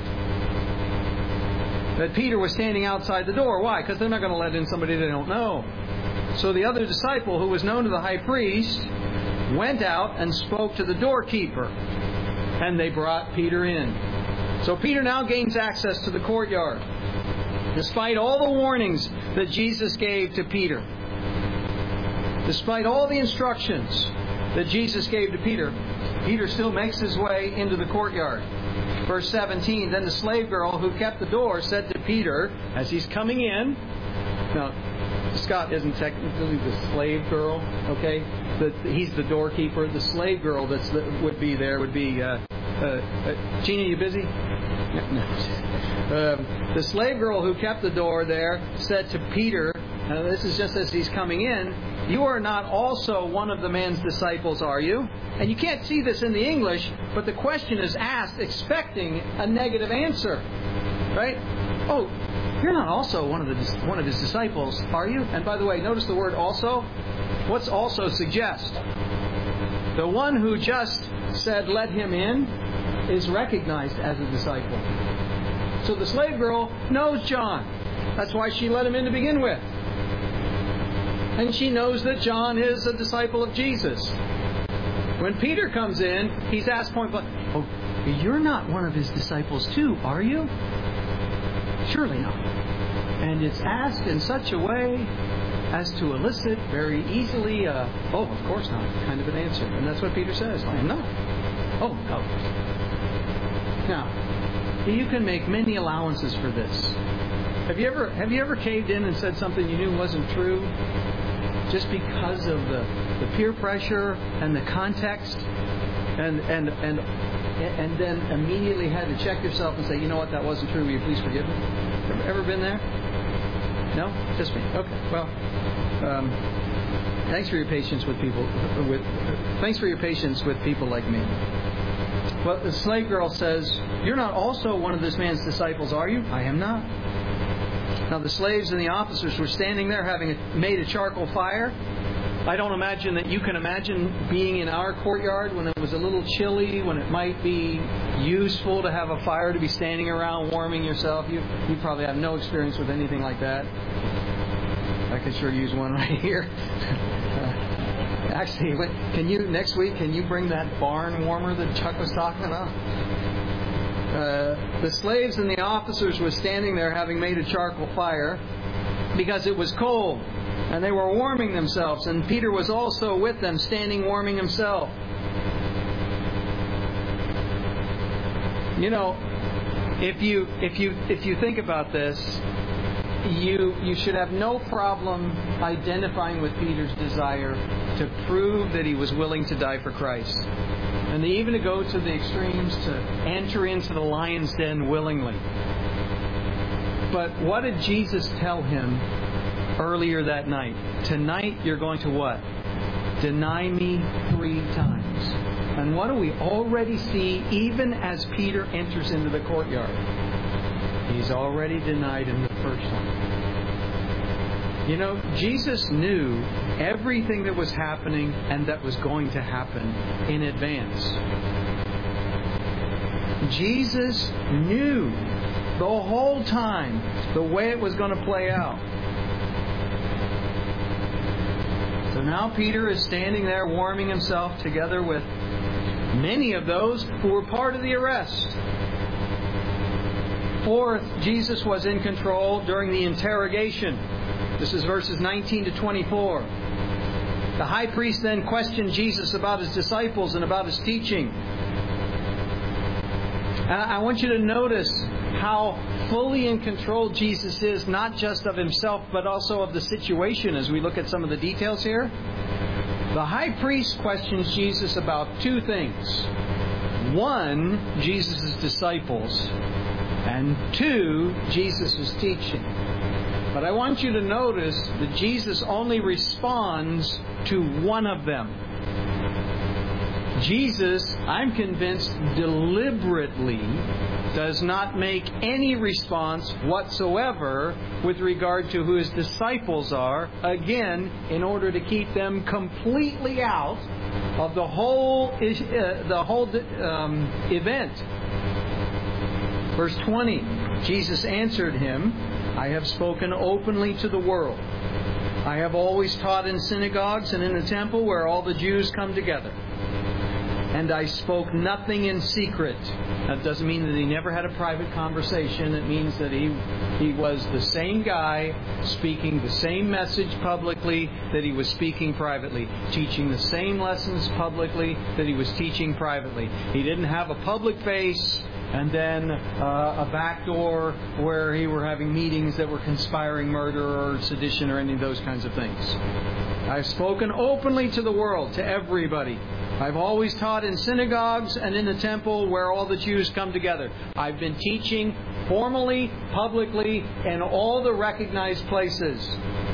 That Peter was standing outside the door. Why? Because they're not going to let in somebody they don't know. So the other disciple, who was known to the high priest, went out and spoke to the doorkeeper. And they brought Peter in. So Peter now gains access to the courtyard, despite all the warnings that Jesus gave to Peter. Despite all the instructions that Jesus gave to Peter, Peter still makes his way into the courtyard. Verse seventeen, then the slave girl who kept the door said to Peter, as he's coming in, now, Scott isn't technically the slave girl, okay? The, he's the doorkeeper. The slave girl that's, that would be there would be, uh, uh, uh, Gina, you busy? No. no. Um, the slave girl who kept the door there said to Peter, and this is just as he's coming in, you are not also one of the man's disciples, are you? And you can't see this in the English, but the question is asked expecting a negative answer. Right? Oh, you're not also one of the one of his disciples, are you? And by the way, notice the word also. What's also suggest? The one who just said, let him in, is recognized as a disciple. So the slave girl knows John. That's why she let him in to begin with. And she knows that John is a disciple of Jesus. When Peter comes in, he's asked point blank, oh, you're not one of his disciples too, are you? Surely not. And it's asked in such a way as to elicit very easily, uh, oh, of course not, kind of an answer. And that's what Peter says, I am not. Oh, no. Now, you can make many allowances for this. Have you ever have you ever caved in and said something you knew wasn't true just because of the, the peer pressure and the context, and and and and then immediately had to check yourself and say, you know what, that wasn't true, will you please forgive me? Ever, ever been there? No? Just me. Okay. Well, um, thanks for your patience with people. With thanks for your patience with people like me. Well, the slave girl says, you're not also one of this man's disciples, are you? I am not. Now the slaves and the officers were standing there having made a charcoal fire. I don't imagine that you can imagine being in our courtyard when it was a little chilly, when it might be useful to have a fire to be standing around warming yourself. You you probably have no experience with anything like that. I could sure use one right here. uh, actually, can you next week? Can you bring that barn warmer that Chuck was talking about? Uh, the slaves and the officers were standing there having made a charcoal fire because it was cold, and they were warming themselves, and Peter was also with them, standing warming himself. You know, If you if you if you think about this, you you should have no problem identifying with Peter's desire to prove that he was willing to die for Christ. And even to go to the extremes to enter into the lion's den willingly. But what did Jesus tell him earlier that night? Tonight you're going to what? Deny me three times. And what do we already see even as Peter enters into the courtyard? He's already denied him the first time. You know, Jesus knew everything that was happening and that was going to happen in advance. Jesus knew the whole time the way it was going to play out. So now Peter is standing there warming himself together with many of those who were part of the arrest. Fourth, Jesus was in control during the interrogation. This is verses nineteen to twenty-four. The high priest then questioned Jesus about his disciples and about his teaching. And I want you to notice how fully in control Jesus is, not just of himself, but also of the situation as we look at some of the details here. The high priest questions Jesus about two things. One, Jesus' disciples. And two, Jesus' teaching. But I want you to notice that Jesus only responds to one of them. Jesus, I'm convinced, deliberately does not make any response whatsoever with regard to who his disciples are, again, in order to keep them completely out of the whole, uh, the whole um, event. Verse twenty, Jesus answered him, I have spoken openly to the world. I have always taught in synagogues and in the temple where all the Jews come together. And I spoke nothing in secret. That doesn't mean that he never had a private conversation. It means that he he was the same guy speaking the same message publicly that he was speaking privately, teaching the same lessons publicly that he was teaching privately. He didn't have a public face and then uh, a back door where he were having meetings that were conspiring murder or sedition or any of those kinds of things. I've spoken openly to the world, to everybody. I've always taught in synagogues and in the temple where all the Jews come together. I've been teaching formally, publicly, in all the recognized places.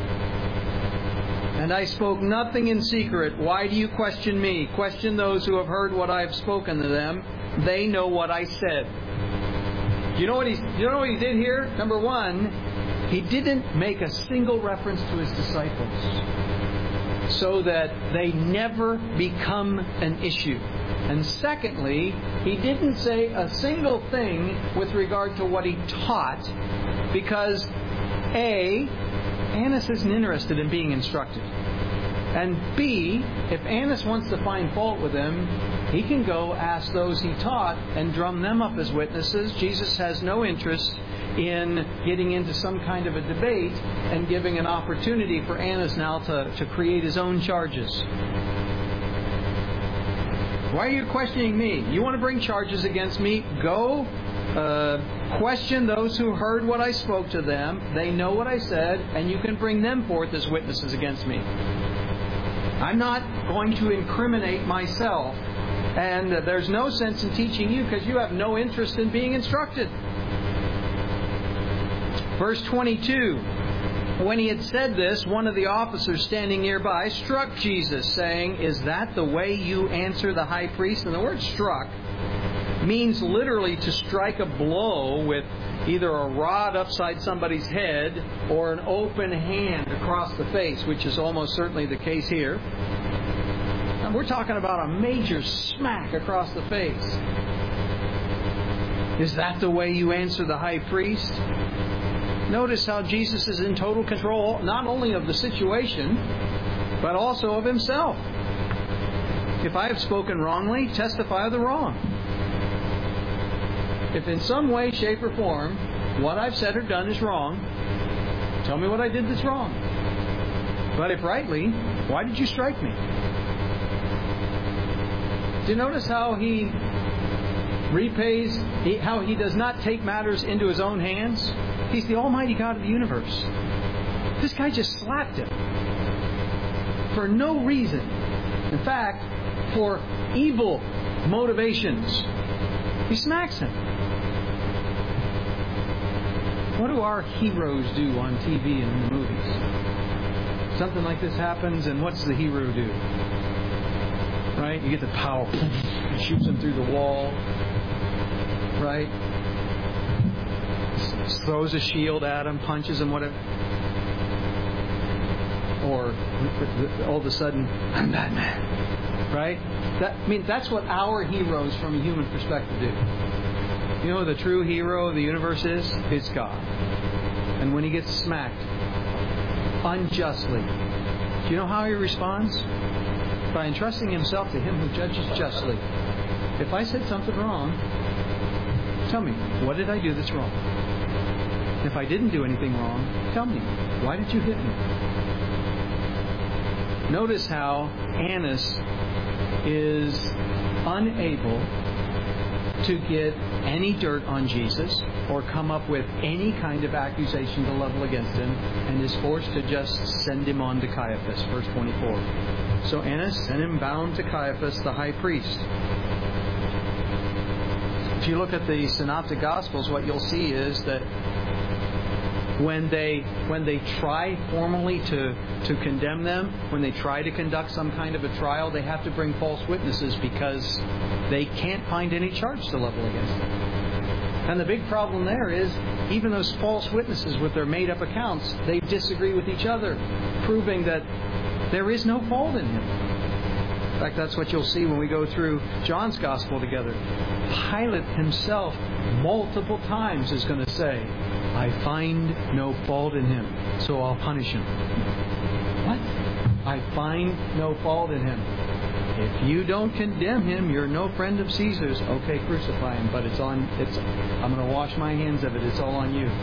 And I spoke nothing in secret. Why do you question me? Question those who have heard what I have spoken to them. They know what I said. You know what he, you know what he did here? Number one, he didn't make a single reference to his disciples, so that they never become an issue. And secondly, he didn't say a single thing with regard to what he taught, because A, Annas isn't interested in being instructed. And B, if Annas wants to find fault with him, he can go ask those he taught and drum them up as witnesses. Jesus has no interest in getting into some kind of a debate and giving an opportunity for Annas now to, to create his own charges. Why are you questioning me? You want to bring charges against me? Go uh, question those who heard what I spoke to them. They know what I said, and you can bring them forth as witnesses against me. I'm not going to incriminate myself, and uh, there's no sense in teaching you because you have no interest in being instructed. Verse twenty-two, when he had said this, one of the officers standing nearby struck Jesus, saying, is that the way you answer the high priest? And the word struck means literally to strike a blow with either a rod upside somebody's head or an open hand across the face, which is almost certainly the case here. And we're talking about a major smack across the face. Is that the way you answer the high priest? Notice how Jesus is in total control, not only of the situation, but also of himself. If I have spoken wrongly, testify of the wrong. If in some way, shape, or form, what I've said or done is wrong, tell me what I did that's wrong. But if rightly, why did you strike me? Do you notice how he repays, he, how He does not take matters into His own hands. He's the Almighty God of the universe. This guy just slapped him for no reason. In fact, for evil motivations. He smacks him. What do our heroes do on T V and in the movies? Something like this happens, and what's the hero do? Right? You get the power, it shoots him through the wall. Right? Throws a shield at him, punches him, whatever. Or all of a sudden, I'm Batman. Right? That, I mean, that's what our heroes from a human perspective do. You know who the true hero of the universe is? It's God. And when He gets smacked unjustly, do you know how He responds? By entrusting Himself to Him who judges justly. If I said something wrong, tell me, what did I do that's wrong? If I didn't do anything wrong, tell me, why did you hit me? Notice how Annas is unable to get any dirt on Jesus or come up with any kind of accusation to level against Him, and is forced to just send Him on to Caiaphas, verse twenty-four. So Annas sent him bound to Caiaphas, the high priest. If you look at the Synoptic Gospels, what you'll see is that when they when they try formally to, to condemn them, when they try to conduct some kind of a trial, they have to bring false witnesses because they can't find any charge to level against them. And the big problem there is, even those false witnesses with their made-up accounts, they disagree with each other, proving that there is no fault in him. In fact, that's what you'll see when we go through John's Gospel together. Pilate himself, multiple times, is going to say, I find no fault in him, so I'll punish him. What? I find no fault in him. If you don't condemn him, you're no friend of Caesar's. Okay, crucify him, but it's on. It's. I'm going to wash my hands of it. It's all on you.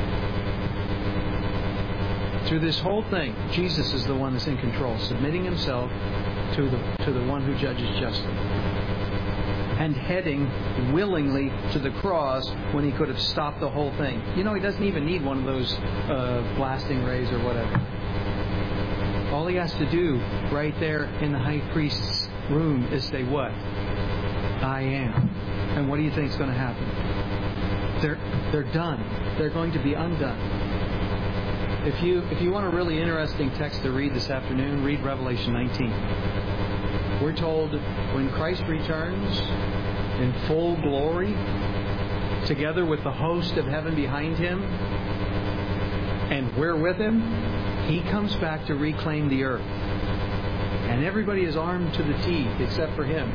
Through this whole thing, Jesus is the one that's in control, submitting Himself to the to the one who judges justly, and heading willingly to the cross when He could have stopped the whole thing. You know, He doesn't even need one of those uh, blasting rays or whatever. All He has to do right there in the high priest's room is say, what? I am. And what do you think is going to happen? They're they're done. They're going to be undone. If you if you want a really interesting text to read this afternoon, read Revelation nineteen. We're told when Christ returns in full glory, together with the host of heaven behind Him, and we're with Him, He comes back to reclaim the earth. And everybody is armed to the teeth except for Him.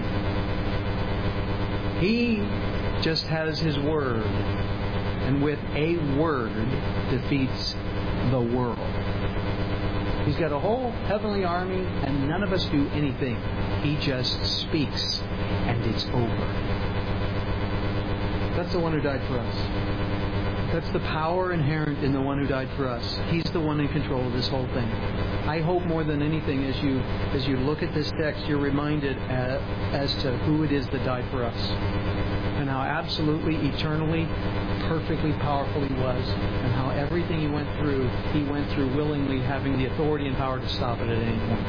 He just has His word, and with a word defeats the world. He's got a whole heavenly army, and none of us do anything. He just speaks, and it's over. That's the one who died for us. That's the power inherent in the one who died for us. He's the one in control of this whole thing. I hope more than anything, as you as you look at this text, you're reminded as, as to who it is that died for us, and how absolutely, eternally, perfectly powerful He was, and how everything He went through, He went through willingly, having the authority and power to stop it at any point.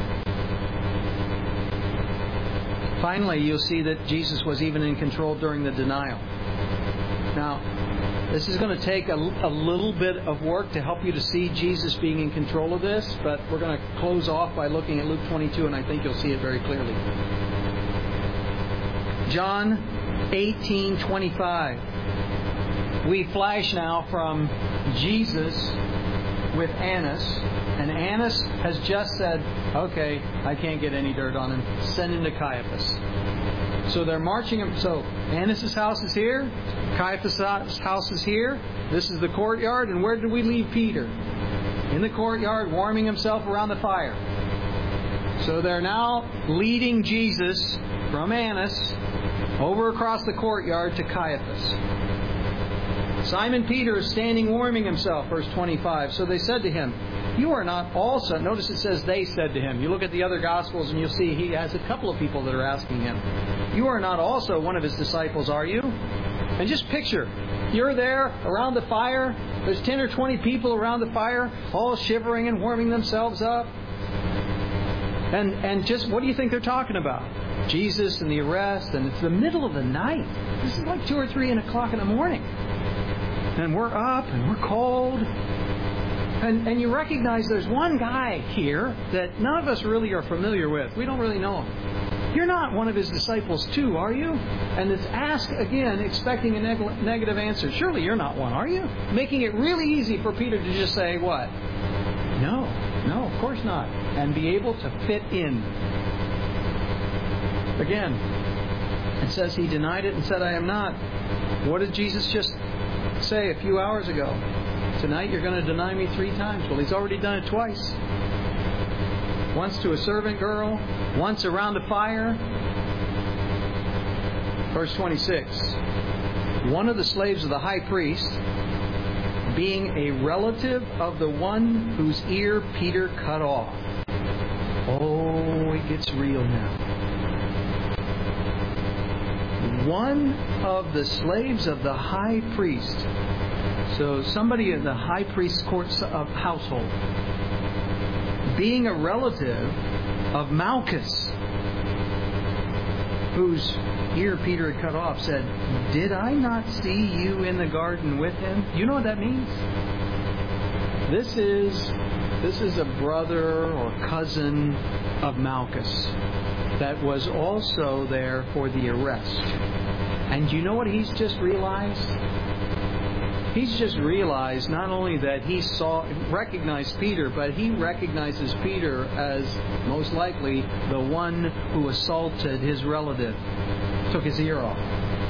Finally, you'll see that Jesus was even in control during the denial. Now, this is going to take a, a little bit of work to help you to see Jesus being in control of this, but we're going to close off by looking at Luke twenty-two, and I think you'll see it very clearly. John eighteen twenty-five. We flash now from Jesus with Annas, and Annas has just said, okay, I can't get any dirt on him. Send him to Caiaphas. So they're marching him. So Annas' house is here. Caiaphas' house is here. This is the courtyard. And where did we leave Peter? In the courtyard, warming himself around the fire. So they're now leading Jesus from Annas over across the courtyard to Caiaphas. Simon Peter is standing warming himself, verse twenty-five. So they said to him, You are not also, notice it says they said to him. You look at the other Gospels and you'll see he has a couple of people that are asking him. You are not also one of his disciples, are you? And just picture, you're there around the fire. There's ten or twenty people around the fire, all shivering and warming themselves up. And and just, what do you think they're talking about? Jesus and the arrest, and it's the middle of the night. This is like two or three o'clock in the morning. And we're up and we're cold. And, and you recognize there's one guy here that none of us really are familiar with. We don't really know him. You're not one of his disciples too, are you? And it's asked again, expecting a neg- negative answer. Surely you're not one, are you? Making it really easy for Peter to just say, what? No, no, of course not. And be able to fit in. Again, it says he denied it and said, I am not. What did Jesus just say a few hours ago? Tonight you're going to deny me three times. Well, he's already done it twice. Once to a servant girl, once around the fire. Verse twenty-six. One of the slaves of the high priest, being a relative of the one whose ear Peter cut off. Oh, it gets real now. One of the slaves of the high priest. So somebody in the high priest's court of household, being a relative of Malchus, whose ear Peter had cut off, said, did I not see you in the garden with him? You know what that means? This is this is a brother or cousin of Malchus that was also there for the arrest. And you know what he's just realized? He's just realized not only that he saw, recognized Peter, but he recognizes Peter as most likely the one who assaulted his relative, took his ear off.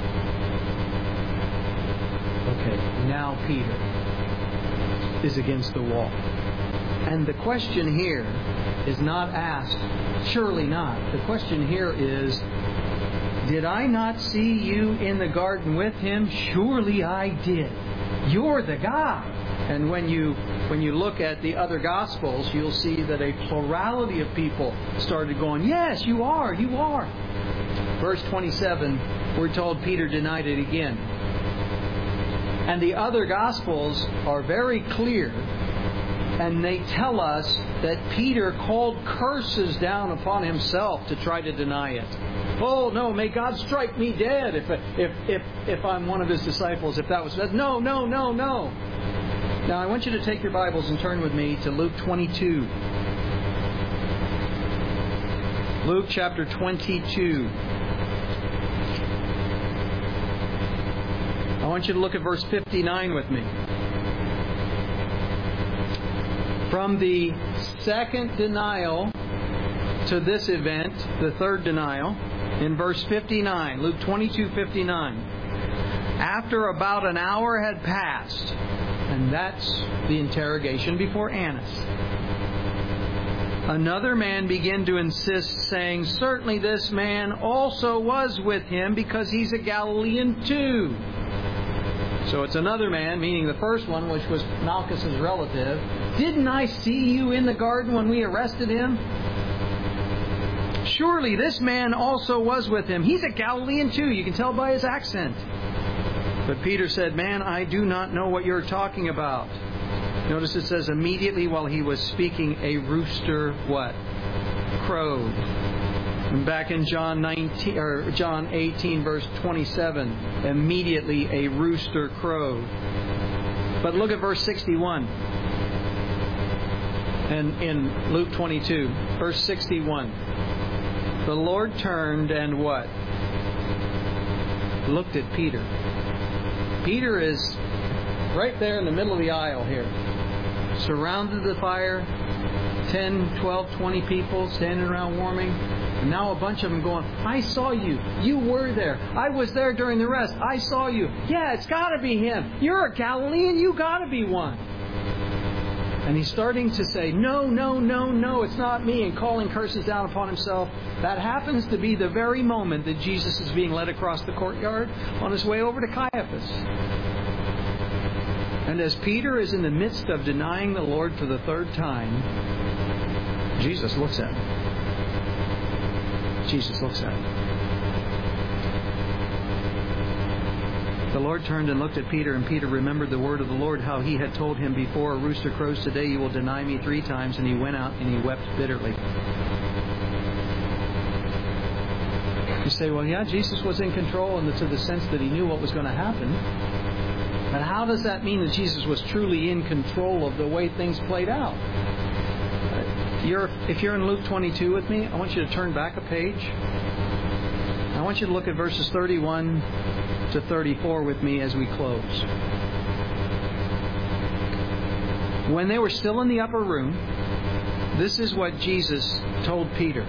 Okay, now Peter is against the wall. And the question here is not asked, surely not. The question here is, did I not see you in the garden with him? Surely I did. You're the guy. And when you when you look at the other Gospels, you'll see that a plurality of people started going, yes, you are, you are. Verse twenty-seven, we're told Peter denied it again. And the other Gospels are very clear, and they tell us that Peter called curses down upon himself to try to deny it. Oh, no, may God strike me dead if if if if I'm one of his disciples, if that was... No, no, no, no. Now, I want you to take your Bibles and turn with me to Luke twenty-two. Luke chapter twenty-two. I want you to look at verse fifty-nine with me. From the second denial to this event, the third denial, in verse fifty-nine, Luke twenty-two fifty-nine. After about an hour had passed, and that's the interrogation before Annas, another man began to insist, saying, certainly this man also was with him, because he's a Galilean too. So it's another man, meaning the first one, which was Malchus' relative. Didn't I see you in the garden when we arrested him? Surely this man also was with him. He's a Galilean too. You can tell by his accent. But Peter said, man, I do not know what you're talking about. Notice it says, immediately while he was speaking, a rooster, what? Crowed. And back in John nineteen or John eighteen, verse twenty-seven, immediately a rooster crowed. But look at verse sixty-one. And in Luke twenty-two, verse sixty-one. The Lord turned and what? Looked at Peter. Peter is right there in the middle of the aisle here. Surrounded the fire. ten, twelve, twenty people standing around warming. And now a bunch of them going, I saw you. You were there. I was there during the rest. I saw you. Yeah, it's got to be him. You're a Galilean. You got to be one. And he's starting to say, no, no, no, no, it's not me, and calling curses down upon himself. That happens to be the very moment that Jesus is being led across the courtyard on his way over to Caiaphas. And as Peter is in the midst of denying the Lord for the third time, Jesus looks at him. Jesus looks at him. The Lord turned and looked at Peter, and Peter remembered the word of the Lord, how He had told him, before a rooster crows today, you will deny me three times. And he went out and he wept bitterly. You say, well, yeah, Jesus was in control in the, to the sense that He knew what was going to happen. But how does that mean that Jesus was truly in control of the way things played out? You're, if you're in Luke twenty-two with me, I want you to turn back a page. I want you to look at verses thirty-one to thirty-four with me as we close. When they were still in the upper room, this is what Jesus told Peter.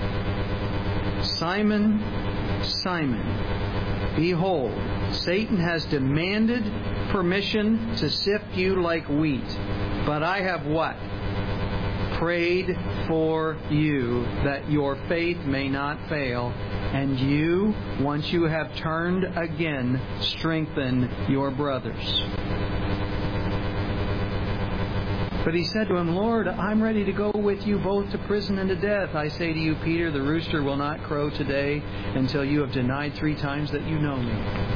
Simon, Simon, behold, Satan has demanded permission to sift you like wheat. But I have what? Prayed for you that your faith may not fail. And you, once you have turned again, strengthen your brothers. But he said to him, Lord, I'm ready to go with you both to prison and to death. I say to you, Peter, the rooster will not crow today until you have denied three times that you know me.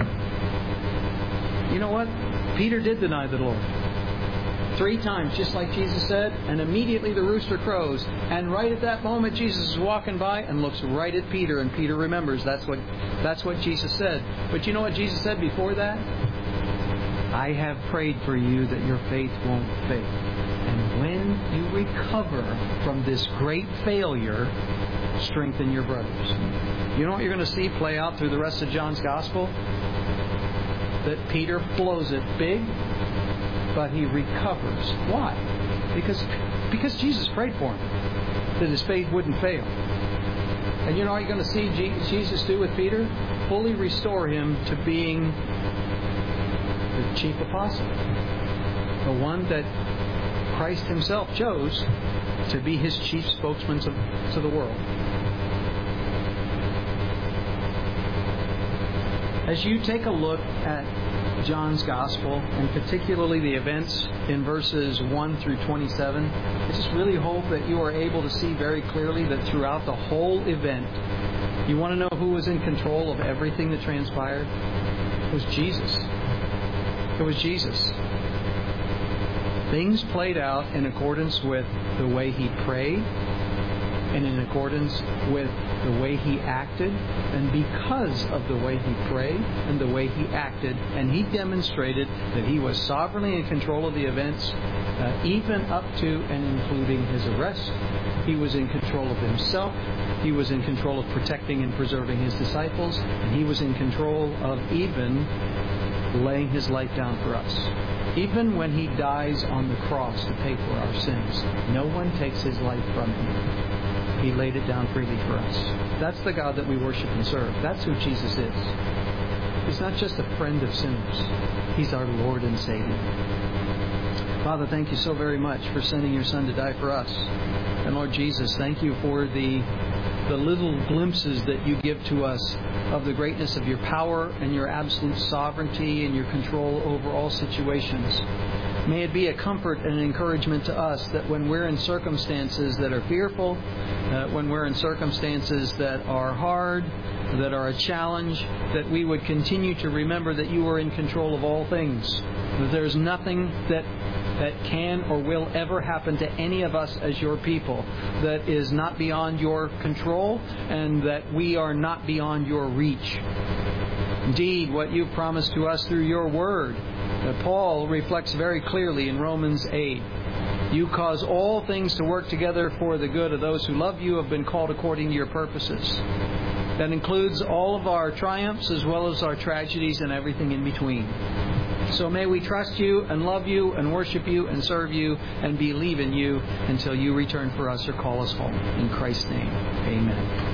You know what? Peter did deny the Lord. Three times, just like Jesus said, and immediately the rooster crows. And right at that moment, Jesus is walking by and looks right at Peter, and Peter remembers that's what that's what Jesus said. But you know what Jesus said before that? I have prayed for you that your faith won't fail. And when you recover from this great failure, strengthen your brothers. You know what you're going to see play out through the rest of John's Gospel? That Peter blows it big, but he recovers. Why? Because because Jesus prayed for him that his faith wouldn't fail. And you know what you're going to see Jesus do with Peter? Fully restore him to being the chief apostle. The one that Christ Himself chose to be His chief spokesman to, to the world. As you take a look at John's Gospel, and particularly the events in verses one through twenty-seven, I just really hope that you are able to see very clearly that throughout the whole event, you want to know who was in control of everything that transpired? It was Jesus. It was Jesus. Things played out in accordance with the way He prayed and in accordance with the way He acted. And because of the way He prayed and the way He acted, and He demonstrated that He was sovereignly in control of the events, uh, even up to and including His arrest. He was in control of Himself. He was in control of protecting and preserving His disciples. And He was in control of even laying His life down for us. Even when He dies on the cross to pay for our sins, no one takes His life from Him. He laid it down freely for us. That's the God that we worship and serve. That's who Jesus is. He's not just a friend of sinners. He's our Lord and Savior. Father, thank you so very much for sending your Son to die for us. And Lord Jesus, thank you for the the little glimpses that you give to us of the greatness of your power and your absolute sovereignty and your control over all situations. May it be a comfort and an encouragement to us that when we're in circumstances that are fearful, uh, when we're in circumstances that are hard, that are a challenge, that we would continue to remember that you are in control of all things. That there's nothing that that can or will ever happen to any of us as your people that is not beyond your control, and that we are not beyond your reach. Indeed, what you've promised to us through your word, that Paul reflects very clearly in Romans eight. You cause all things to work together for the good of those who love you, have been called according to your purposes. That includes all of our triumphs as well as our tragedies and everything in between. So may we trust you and love you and worship you and serve you and believe in you until you return for us or call us home. In Christ's name, amen.